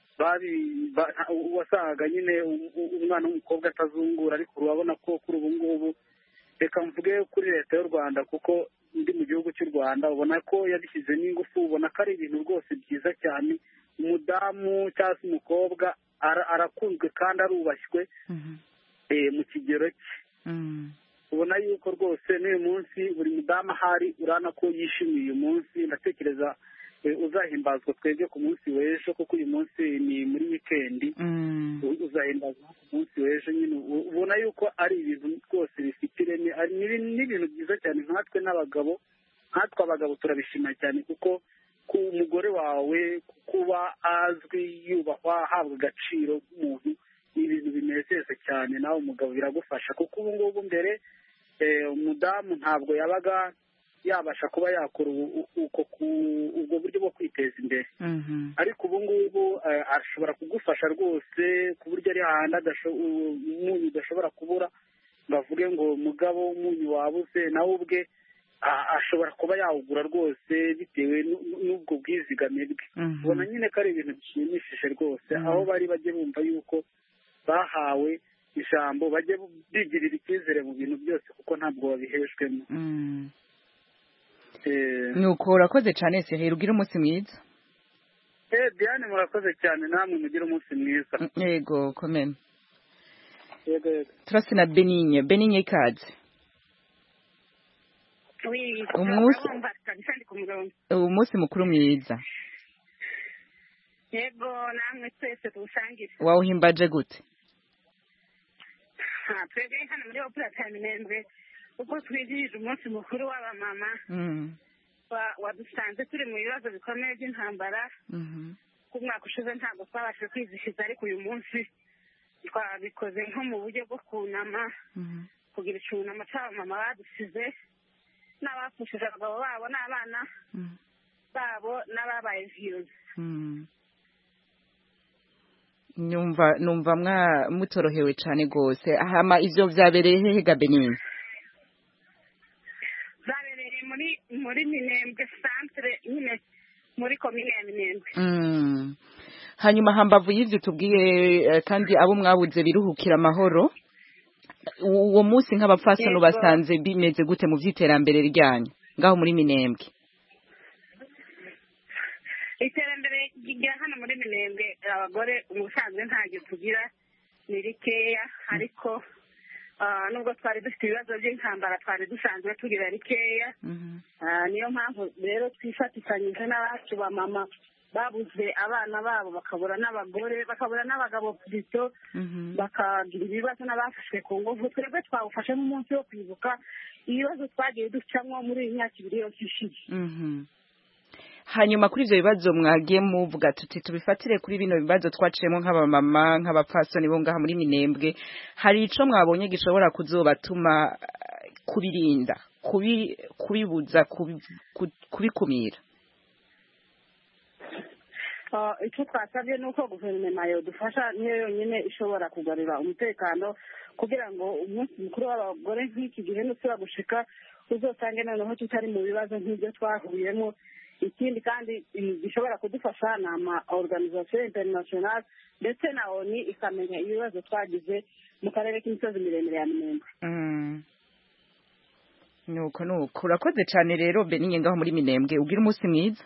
wasangaga nyine umwana w'umukobwa atazungura ariko urabona ko kuri ubu ngubu reka mvuge kuri leta y'u Rwanda kuko ndi mu gihugu cy'u Rwanda ubona ko yabishyize n'ingufu ubona ko ari ibintu rwose byiza cyane umudamu cyangwa se umukobwa arakunzwe kandi arubashywe mu kigero cye ubona yuko rwose n'uyu munsi buri mudamu ahari urabona ko yishimiye uyu munsi ndatekereza uzahimbazwa twebwe ku munsi w'ejo kuko uyu munsi ni muri wikendi uzahimbazwa ku munsi w'ejo nyine ubona yuko ari ibintu rwose bifite ireme n'ibintu byiza cyane nkatwe n'abagabo nkatwe abagabo turabishima cyane kuko ku umugore wawe kuba azwi yubahwa ahabwa agaciro k'umuntu ni ibintu binezeza cyane nawe umugabo biragufasha kuko ubu ngubu mbere umudamu ntabwo yabaga yabasha kuba yakora ubwo buryo bwo kwiteza imbere ariko ubu ngubu ashobora kugufasha rwose ku buryo ari hahandi umunyu udashobora kubura ngo avuge ngo mugabo umunyu wabuze nawe ubwe ashobora kuba yawugura rwose bitewe n'ubwo bwizigame bwe ubona nyine ko ari ibintu bishimishije rwose aho bari bajye bumva yuko bahawe ijambo bajye bigirira icyizere mu bintu byose kuko ntabwo babihejwemo. Nuko urakoze cyane Cyril ugira umunsi mwiza. Eh Diane murakoze cyane namwe mugira umunsi mwiza. Yego komene. Yego yego. Turasina Benigne Benigne ikaze. Oui, umunsi umunsi mukuru mwiza. Yego namwe twese tuwusangire. Wawuhimbaje gute? Ha twebwe hano muri Opera Terminendwe uko twizihije umunsi mukuru w'abamama wadusanze turi mu bibazo bikomeye by'intambara ku mwaka ushize ntabwo twabashije kwizihiza ariko uyu munsi twabikoze nko mu buryo bwo kunama kugira icyunamo cy'abamama badusize n'abapfushije abagabo babo n'abana babo n'ababaye viyuzi. numva numva mwa mutorohewe cyane gose ahama ivyo vyabereye hehe ga Benin? Zabereye muri muri Minembwe centre nyine muri commune ya Minembwe. Mm. Hanyuma hambavu y'ivyo tubwiye kandi abo mwabuze biruhukira amahoro uwo munsi nk'abapfasoni basanze bimeze gute mu vy'iterambere ryanyu ngaho muri Minembwe? Iterambere rya hano muri Minembwe abagore umusanzwe ntacyo tugira ni rikeya, ariko nubwo twari dufite ibibazo by'intambara twari dusanzwe tugira rikeya. Niyo mpamvu rero twifatikanyije n'abacu ba mama babuze abana babo bakabura n'abagore bakabura n'abagabo bito bakagira ibibazo n'abafashwe ku ngufu. Twebwe twawufashe nk'umunsi wo kwibuka ibibazo twagiye ducamo muri iyi myaka ibiri yose ishize. Hanyuma kuri ivyo bibazo mwagiye muvuga tuti tubifatire kuri bino bibazo twaciyemo nk'abamama nk'abapfasoni bo ngaha muri Minembwe, hari ico mwabonye gishobora kuzobatuma kubirinda kubi kubibuza kubikumira? Icyo twasabye ni uko guverinoma yodufasha, niyo yonyine ishobora kugarura umutekano kugira ngo umunsi mukuru w'abagore nk'iki gihe nusubira gushika uzosange noneho tutari mu bibazo nk'ibyo twahuriyemo. Ikindi kandi gishobora kudufasha ni ama organisation international ndetse na O N U ikamenya ibibazo twagize mu karere k'imisozi miremire ya Minembwe. Nuko nuko urakoze cyane rero Beninye ngaho muri Minembwe, ugira umunsi mwiza.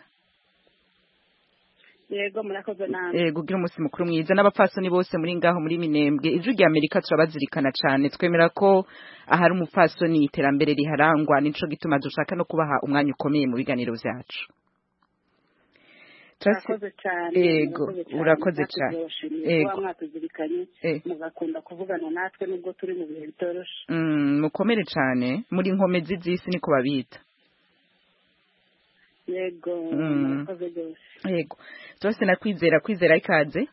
Yego murakoze namwe. Yego ugira umunsi mukuru mwiza n'abapfasoni bose muri ngaho muri Minembwe. Ijwi rya Amerika turabazirikana cyane, twemera ko ahari umupfasoni iterambere riharangwa, nico gituma dushaka no kubaha umwanya ukomeye mu biganiro vyacu. Urakoze cyane. Yego urakoze cyane. Yego mwatuzirikanye mugakunda kuvugana natwe nubwo turi mu bihe bitoroshe. Mm, mukomere cyane muri nkomezi z'isi niko babita. Yego murakoze gose. Yego twese na kwizera kwizera ikaze.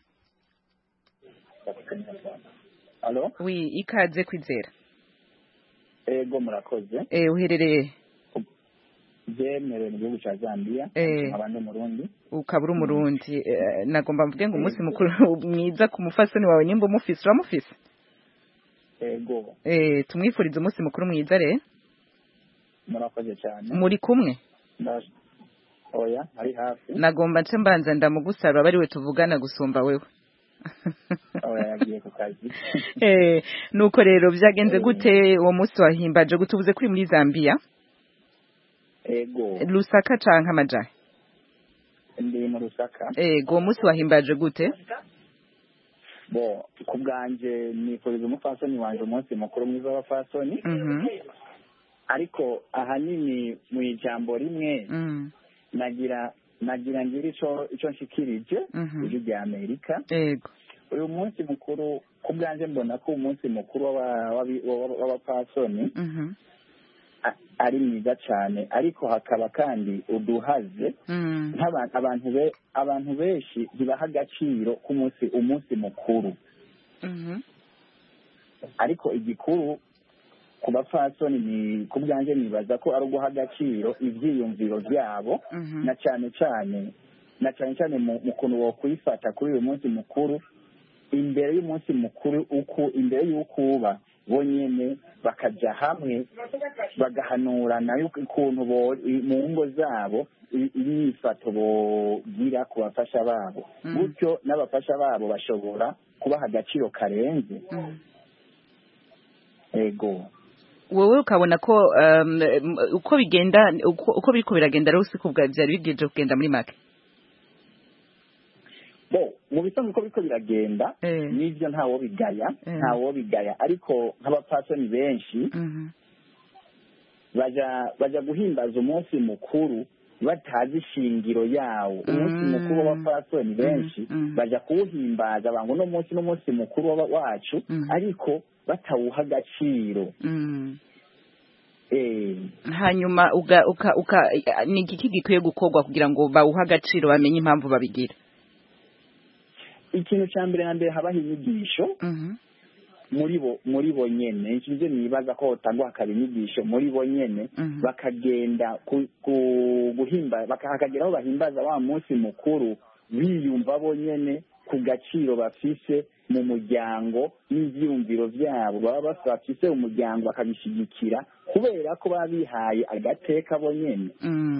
Allo? Oui, ikaze kwizera. Yego murakoze. Eh uherereye Jemere mu gihugu cya Zambia, abandi mu Burundi. Ukabura umurundi, nagomba mvuge ngo umunsi mukuru mwiza ku mufasoni wawe nimba umufise uramufise? Yego. Eh tumwifurize umunsi mukuru mwiza re. Murakoze cyane. Muri kumwe? Oya, ari hafi. Nagomba nce mbanza ndamugusaba bari we tuvugana gusumba wewe. Oya yagiye ku kazi. Eh nuko rero byagenze gute uwo munsi wahimbaje gutubuze kuri muri Zambia? Ego. Lusaka canka Amajahe? Ndi mu Lusaka. Ego uwo munsi wahimbaje gute? Bo ku bwanje nifuriza umufasoni wanje umunsi mukuru mwiza w'abafasoni. Mhm. Ariko ahanini mu ijambo rimwe mm. nagira nagira ngira ico ico nshikirije ijwi rya Amerika. Yego. Uyu munsi mukuru ku bwanje mbona ko umunsi mukuru w'abapfasoni mhm ari mwiza cyane, ariko hakaba kandi uduhaze nk'abantu abantu be abantu benshi zibaha agaciro ku munsi umunsi mukuru. mhm Ariko igikuru ku bapfasoni ni ku bwanje nibaza ko ari uguha agaciro ivyiyumviro byabo na cyane cyane na cyane cyane mu kuntu wo kwifata kuri uyu munsi mukuru imbere y'umunsi mukuru uko imbere y'uko uba bonyene bakaja hamwe bagahanurana ukuntu mu ngo zabo imyifato bogira ku bafasha babo, gutyo n'abafasha babo bashobora kubaha agaciro karenze. Ego wowe ukabona ko uko bigenda uko biriko biragenda rero usiko bwa byari bigeje kugenda muri make? Bo mu bisanzwe uko biriko biragenda n'ivyo ntawo bigaya ntawo bigaya, ariko nk'abapfasoni benshi baja baja guhimbaza umunsi mukuru batazi ishingiro yawo. Umunsi mukuru w'abapfasoni benshi baja kuwuhimbaza bango no munsi no munsi mukuru wacu, ariko batawuha agaciro. Eh hanyuma uga uka, uka ni iki gikwiye gukorwa kugira ngo bawuha agaciro bamenye impamvu babigira? Ikintu cya mbere na mbere habaho inyigisho muri bo muri bo nyene, ikije nibaza ko hotangwa hakaba inyigisho muri bo nyene bakagenda guhimba bakahageraho bahimbaza wa munsi mukuru biyumva bo nyene ku gaciro bafise mu muryango n'ivyumviro vyabo baba bafise umuryango bakabishigikira kubera ko baba bihaye agateka bo nyene.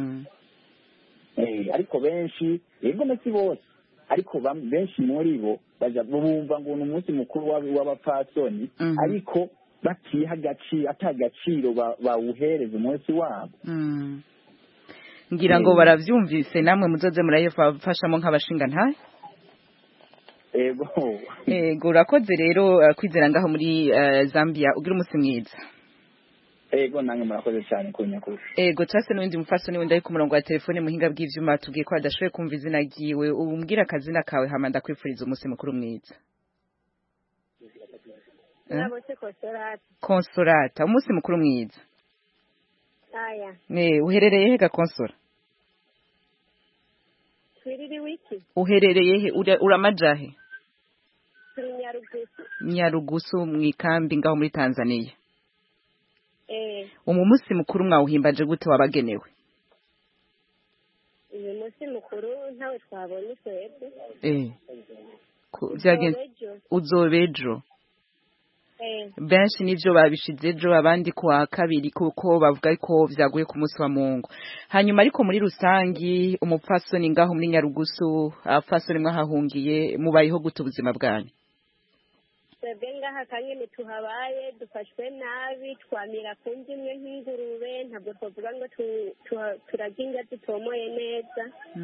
Eh ariko benshi yego mesi bose, ariko benshi muri bo baja bumva ngo umunsi mukuru w'abapfasoni ariko batiha agaciro ata gaciro bawuhereza umunsi wabo. ngira ngo baravyumvise namwe muzoze murayifashamo nk'abashinga ntahe. Ego ego urakoze rero kwizera ngaho muri Zambia ugira umunsi mwiza. Ego nange murakoze cyane kunyakuri. Ego cyase n'undi mufasoni wenda ari ku murongo wa telefone muhinga bw'ivyuma tubwiye ko adashoboye kumva izina giwe umbwira akazina kawe hama ndakwifuriza umunsi mukuru mwiza. Nabose Consolata. Consolata umunsi mukuru mwiza. Aya. Ne uherereye he ga Consora? Twiriri wiki. Uherereye he uramajahe? Turi Nyarugusu. Nyarugusu mwikambi ngaho muri Tanzania. Eh. Umu munsi mukuru mwawuhimbaje gute wabagenewe? Uyu munsi mukuru ntawe twabonye twebwe. Eh. Byagenze uzobejo. Eh. Benshi nivyo babishizejo abandi kwa kabiri kuko bavuga ko vyaguye ku munsi wa Mungu. Hanyuma ariko muri rusangi umupfasoni ngaho muri Nyarugusu afasoni mwahahungiye mubayeho gute ubuzima bwanyu? Twebwe ngaha kanyene tuhabaye dufashwe nabi twamira kundi imwe nk'ingurube ntabwo twavuga ngo turaginga dutomoye neza.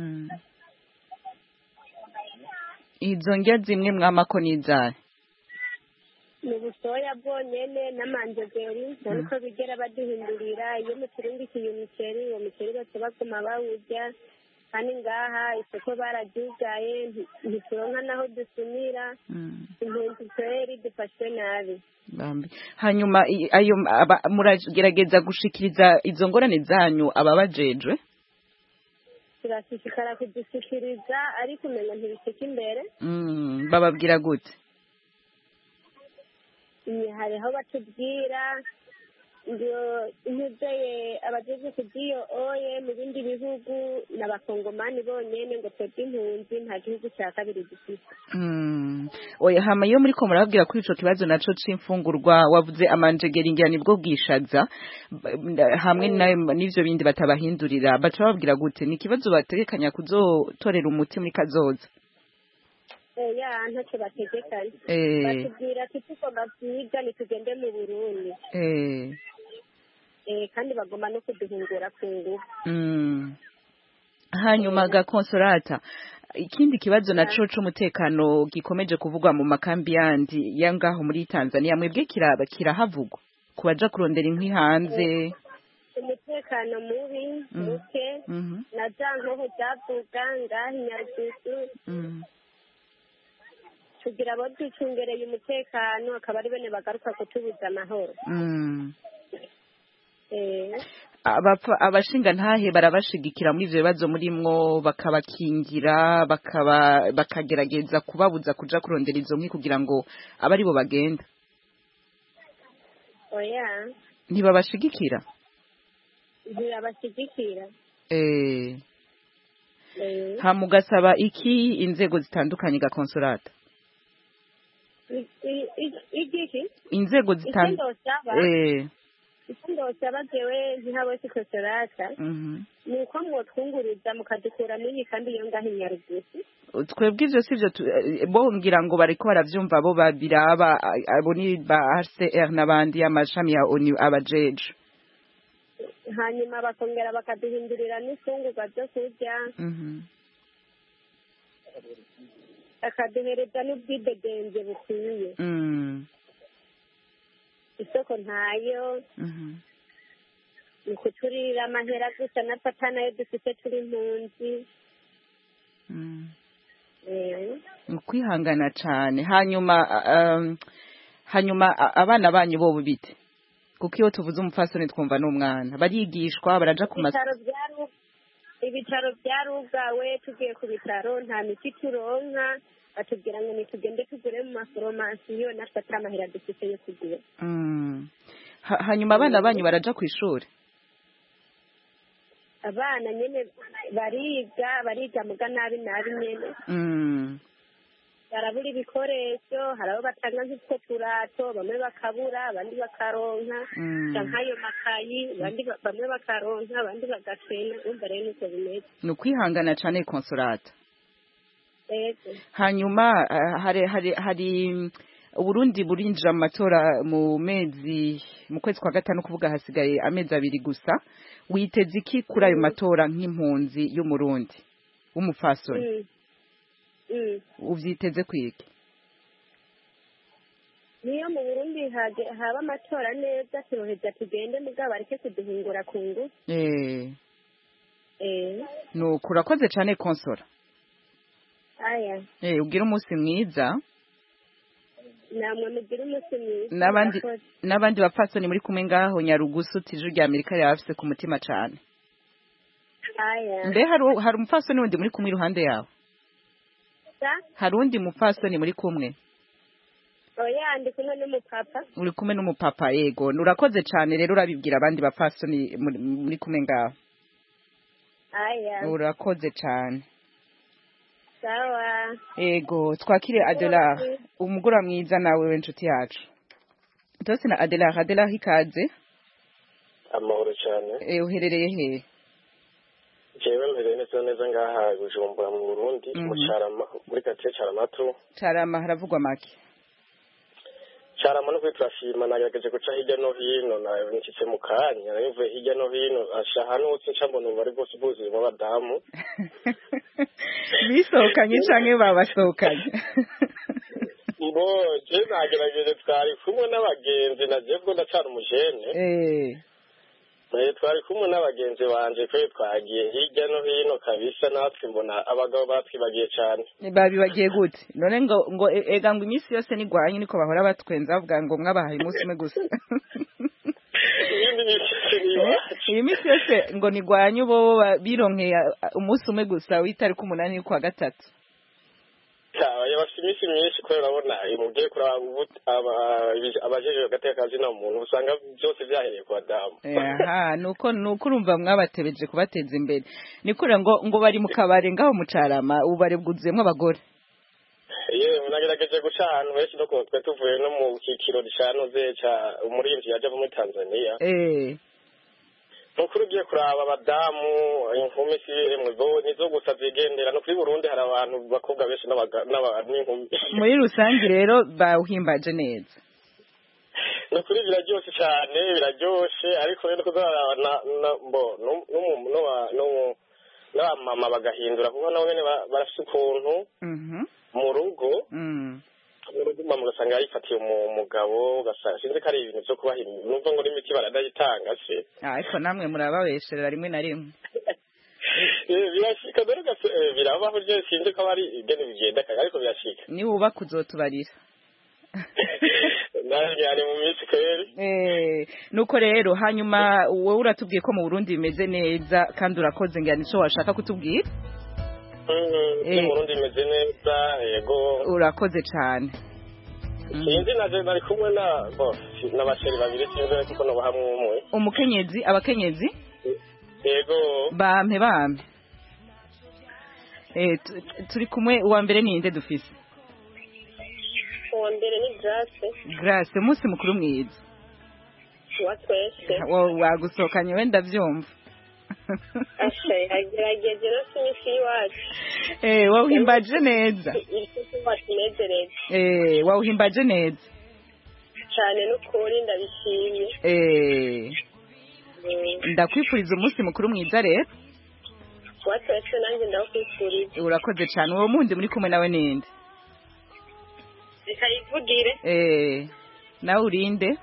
Izo ndya zimwe mwamako n'izahe? Ni ubusoya bwonyene n'amanjegeri nuko bigera baduhindurira iyo muturungikiye umuceri uwo muceri bose baguma bawurya kandi ngaha isoko bararyugaye ntituronka naho dusumira impunzi kweri dufashwe nabi. Hanyuma ayo muragerageza gushikiriza izo ngorane zanyu ababajejwe? Turashishikara kudushikiriza ariko umenga ntibishika imbere. Bababwira gute? Hariho batubwira ngo intuzeye abageze kugiyo oye mu bindi bihugu n'abakongomani bonyene ngo twebwe impunzi nta gihugu cya kabiri dufite. Oya hama iyo muri ko murabwira kuri ico kibazo naco c'imfungurwa wavuze amanjegeri ngira nibwo bwishaza hamwe n'ivyo bindi batabahindurira baca babwira gute ni kibazo bategekanya kuzotorera umuti muri kazoza? Ya ntacyo bategekanye batubwira ati tuko bavyiga nitugende mu Burundi eh kandi bagomba no kuduhungura ku ngufu. Hanyuma ga Consolata ikindi kibazo naco c'umutekano gikomeje kuvugwa mu makambi yandi yangaho muri Tanzania mwebwe kiraba kirahavugwa kubaja kurondera inkwi hanze. Umutekano mubi muke na jango byavuga ngahi Nyarugusu kugira abo ducungereye umutekano akaba ari bene bagaruka kutubuza amahoro. Abapfa abashinga ntahe barabashigikira muri ivyo bibazo murimwo bakabakingira bakaba bakagerageza kubabuza kuja kurondera izo nkwi kugira ngo abari bo bagenda. Oya ntibabashigikira? Ntibabashigikira. Eh hamugasaba iki inzego zitandukanye ga Consolata? Igiki inzego zitandukanye Ikundo sabajewe ntihabose Consolata nuko mwo twunguriza mukadukura muri kandi iyo ngaho Nyarugusu. Twebwe ivyo sivyo bo ngira ngo bariko baravyumva bo babiraba abo ni ba H C R n'abandi amashami ya O N U abajeje. Hanyuma bakongera bakaduhindurira n'ifungurwa zo kurya. Akaduhereza n'ubwidegenze bukwiye. Isoko ntayo nikuturira amahera gusa napata nayo dufite turi impunzi. Kwihangana cane hanyuma hanyuma abana banyu bo bubite kuko iyo tuvuze umufasoni twumva n'umwana barigishwa baraja ku ibitaro byarugawe tugiye ku bitaro nta miti turonka batubwira ngo nitugende tugure mu maforomasiyo natwe atari amahera dufite yo kugura. Hanyuma abana banyu baraja ku ishuri? Abana nyene bariga bariga muga nabi nabi nyene barabura ibikoresho hari abo batanga nk'utwo turato bamwe bakabura abandi bakaronka nk'ayo makayi bamwe bakaronka abandi bagatwena umva rero niko bimeze. Ni ukwihangana cane Consolata. Hanyuma hari hari hari Uburundi burinjira mu matora mu mezi mu kwezi kwa gatanu kuvuga hasigaye amezi abiri gusa witeze iki kuri ayo matora nk'impunzi y'umurundi w'umufasoni Mm. Mm. uvyiteze kwiki niyo mu Burundi hage- haba amatora neza turoheza tugende mugabo areke kuduhingura ku ngufu eh eh nuko urakoze cane konsora aya eh ugira umunsi mwiza namwe mugira umunsi mwiza n'abandi murakoze. n'abandi bapfasoni muri kumwe ngaho Nyarugusu tije rya Amerika yafise ku mutima cane aya mbe hari hari umupfasoni wundi muri kumwe iruhande yawe sa hari undi mupfasoni muri kumwe oya ndi kumwe n'umupapa uri kumwe n'umupapa yego urakoze cane rero urabibwira abandi bapfasoni muri muri kumwe ngaho aya urakoze cane sawa yego twakire Adela umugura mwiza nawe w'inshuti yacu Tose na Adela Adela hikaze amahoro cyane eh uherereye he jewe mpereye neza neza ngaha Bujumbura mu Burundi Mhm. mu Carama muri quartier Caramato Carama haravugwa make Carama no kwiturashima nagerageje guca hirya no hino na nshyitse mu kanya navuye hirya no hino asha hano utse ncambona bari bose buzuye mu badamu bisohokanye canke babasohokanye mbo je nagerageje twari kumwe n'abagenzi na Jeff ndacana umujene eh Eh, twari kumwe n'abagenzi banje kwe twagiye hirya no hino kabisa natwe mbona abagabo batwibagiye cyane babibagiye gute none ngo ngo e- ega ngo iminsi yose nigwanye niko bahora batwenza bavuga ngo mwabahaye umunsi umwe gusa ibindi bifite niba iyi minsi yose ngo nigwanye bo ba- bironkeye a- umunsi umwe gusa w'itariki umunani kwa gatatu cyaba bafite iminsi myinshi kubera urabona mugiye kuraba ubu- aba- abajeje agateka kazina umuntu usanga byose byahereye ku badamu aha nuko nuko urumva mwabatebeje kubateza imbere nikura ngo ngo bari mu kabare ngaho mu Carama ubu bari bwuzuyemo abagore yewe nagerageje guca ahantu henshi no twe tuvuye no mu kikiro gishanoze ca umurinzi yaje ava muri Tanzania eh nukuri ugiye kuraba abadamu inkumi si emwe bo nizo gusa zigendera no kuri Burundi hari abantu bakobwa benshi n'abaga- n'aba- n'inkumi muri rusange rero bawuhimbaje neza nukuri biraryoshe cyane biraryoshe ariko rero kuzaraba na na- mbo nu- numu- nuwa- numu- n'abamama bagahindura kuko nabo nyene ba- barafise ukuntu mhm mu rugo mm mu rugo mama ugasanga yifatiye umu- umugabo ugasanga sinzi ko ari ibintu vyo kubahimba numva ngo n'imiti baranayitanga se ariko namwe murababesherera rimwe na rimwe Eh, birashika dore gase eh, birabaho je sinzi ko ari igene bigenda kare ariko birashika ni wubaka uzotubarira nari ari mu minsi kweri eh nuko rero hanyuma wowe uratubwiye ko mu Burundi bimeze neza kandi urakoze ngira nico washaka kutubwira eh mu Burundi bimeze neza yego urakoze cyane sinzi naje nari kumwe na bo n'abasheri babiri sinzi kuko no bahamwe umwe umukenyezi abakenyezi yego bampe bampe eh tu- tu- turi kumwe uwa mbere ni inde dufise uwa mbere ni Grace Grace umunsi mukuru mwiza wa twese Wa- wagusohokanye wenda vyumva ashe agerageje no kimisi iwacu eh wawuhimbaje neza ibisuku batunezereza eh wawuhimbaje neza cyane n'ukuri ndabishimye eh Mm. ndakwifuriza umunsi mukuru mwiza rero wa twese nanjye ndakwifuriza urakoze cyane uwo mundi muri kumwe nawe ninde bikayivugire eh nawe urinde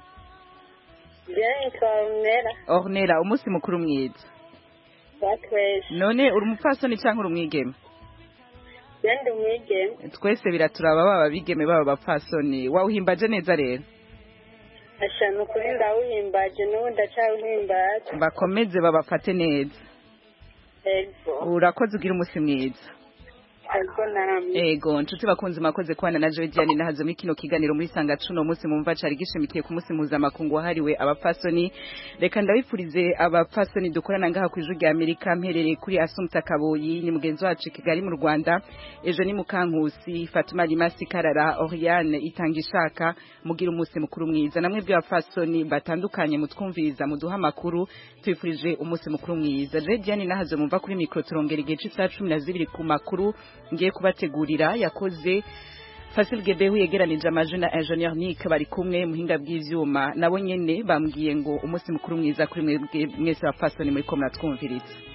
byaye twamera Ornella umunsi mukuru mwiza wa twese none uri umupfasoni cyangwa uri umwigeme yandi umwigeme twese biraturaba baba bigeme baba bapfasoni wawuhimbaje neza rero ashana ukuri ndawuhimbaje n'ubu ndacyawuhimbaje bakomeze babafate neza ego urakoze ugira umunsi mwiza ego namwe ego nshuti bakunzi makoze kwana na Joy Diane nahazo mikino kiganiro muri sanga cuno munsi mumva cari gishimikiye ku munsi mpuzamakungu wahariwe abapfasoni reka ndabifurize abapfasoni dukorana ngaha ku ijuru rya Amerika mperereye kuri Assumpta Kaboyi ni mugenzi wacu i Kigali mu Rwanda ejo ni Mukankusi Fatuma Limasi Karara Oriane Itangishaka mugira umunsi mukuru mwiza namwe bw'abapfasoni batandukanye mutwumviriza muduha makuru twifurije umunsi mukuru mwiza Joy Diane nahazo mumva kuri micro turongera igihe cy'isaha cumi na zibiri ku makuru ngiye kubategurira yakoze Fasil Gebehu yegeranije amajina Engineer Nick bari kumwe muhinga bw'ivyuma nabo nyene bambwiye ngo umunsi mukuru mwiza kuri mwese bapfasoni muri ko muratwumviriza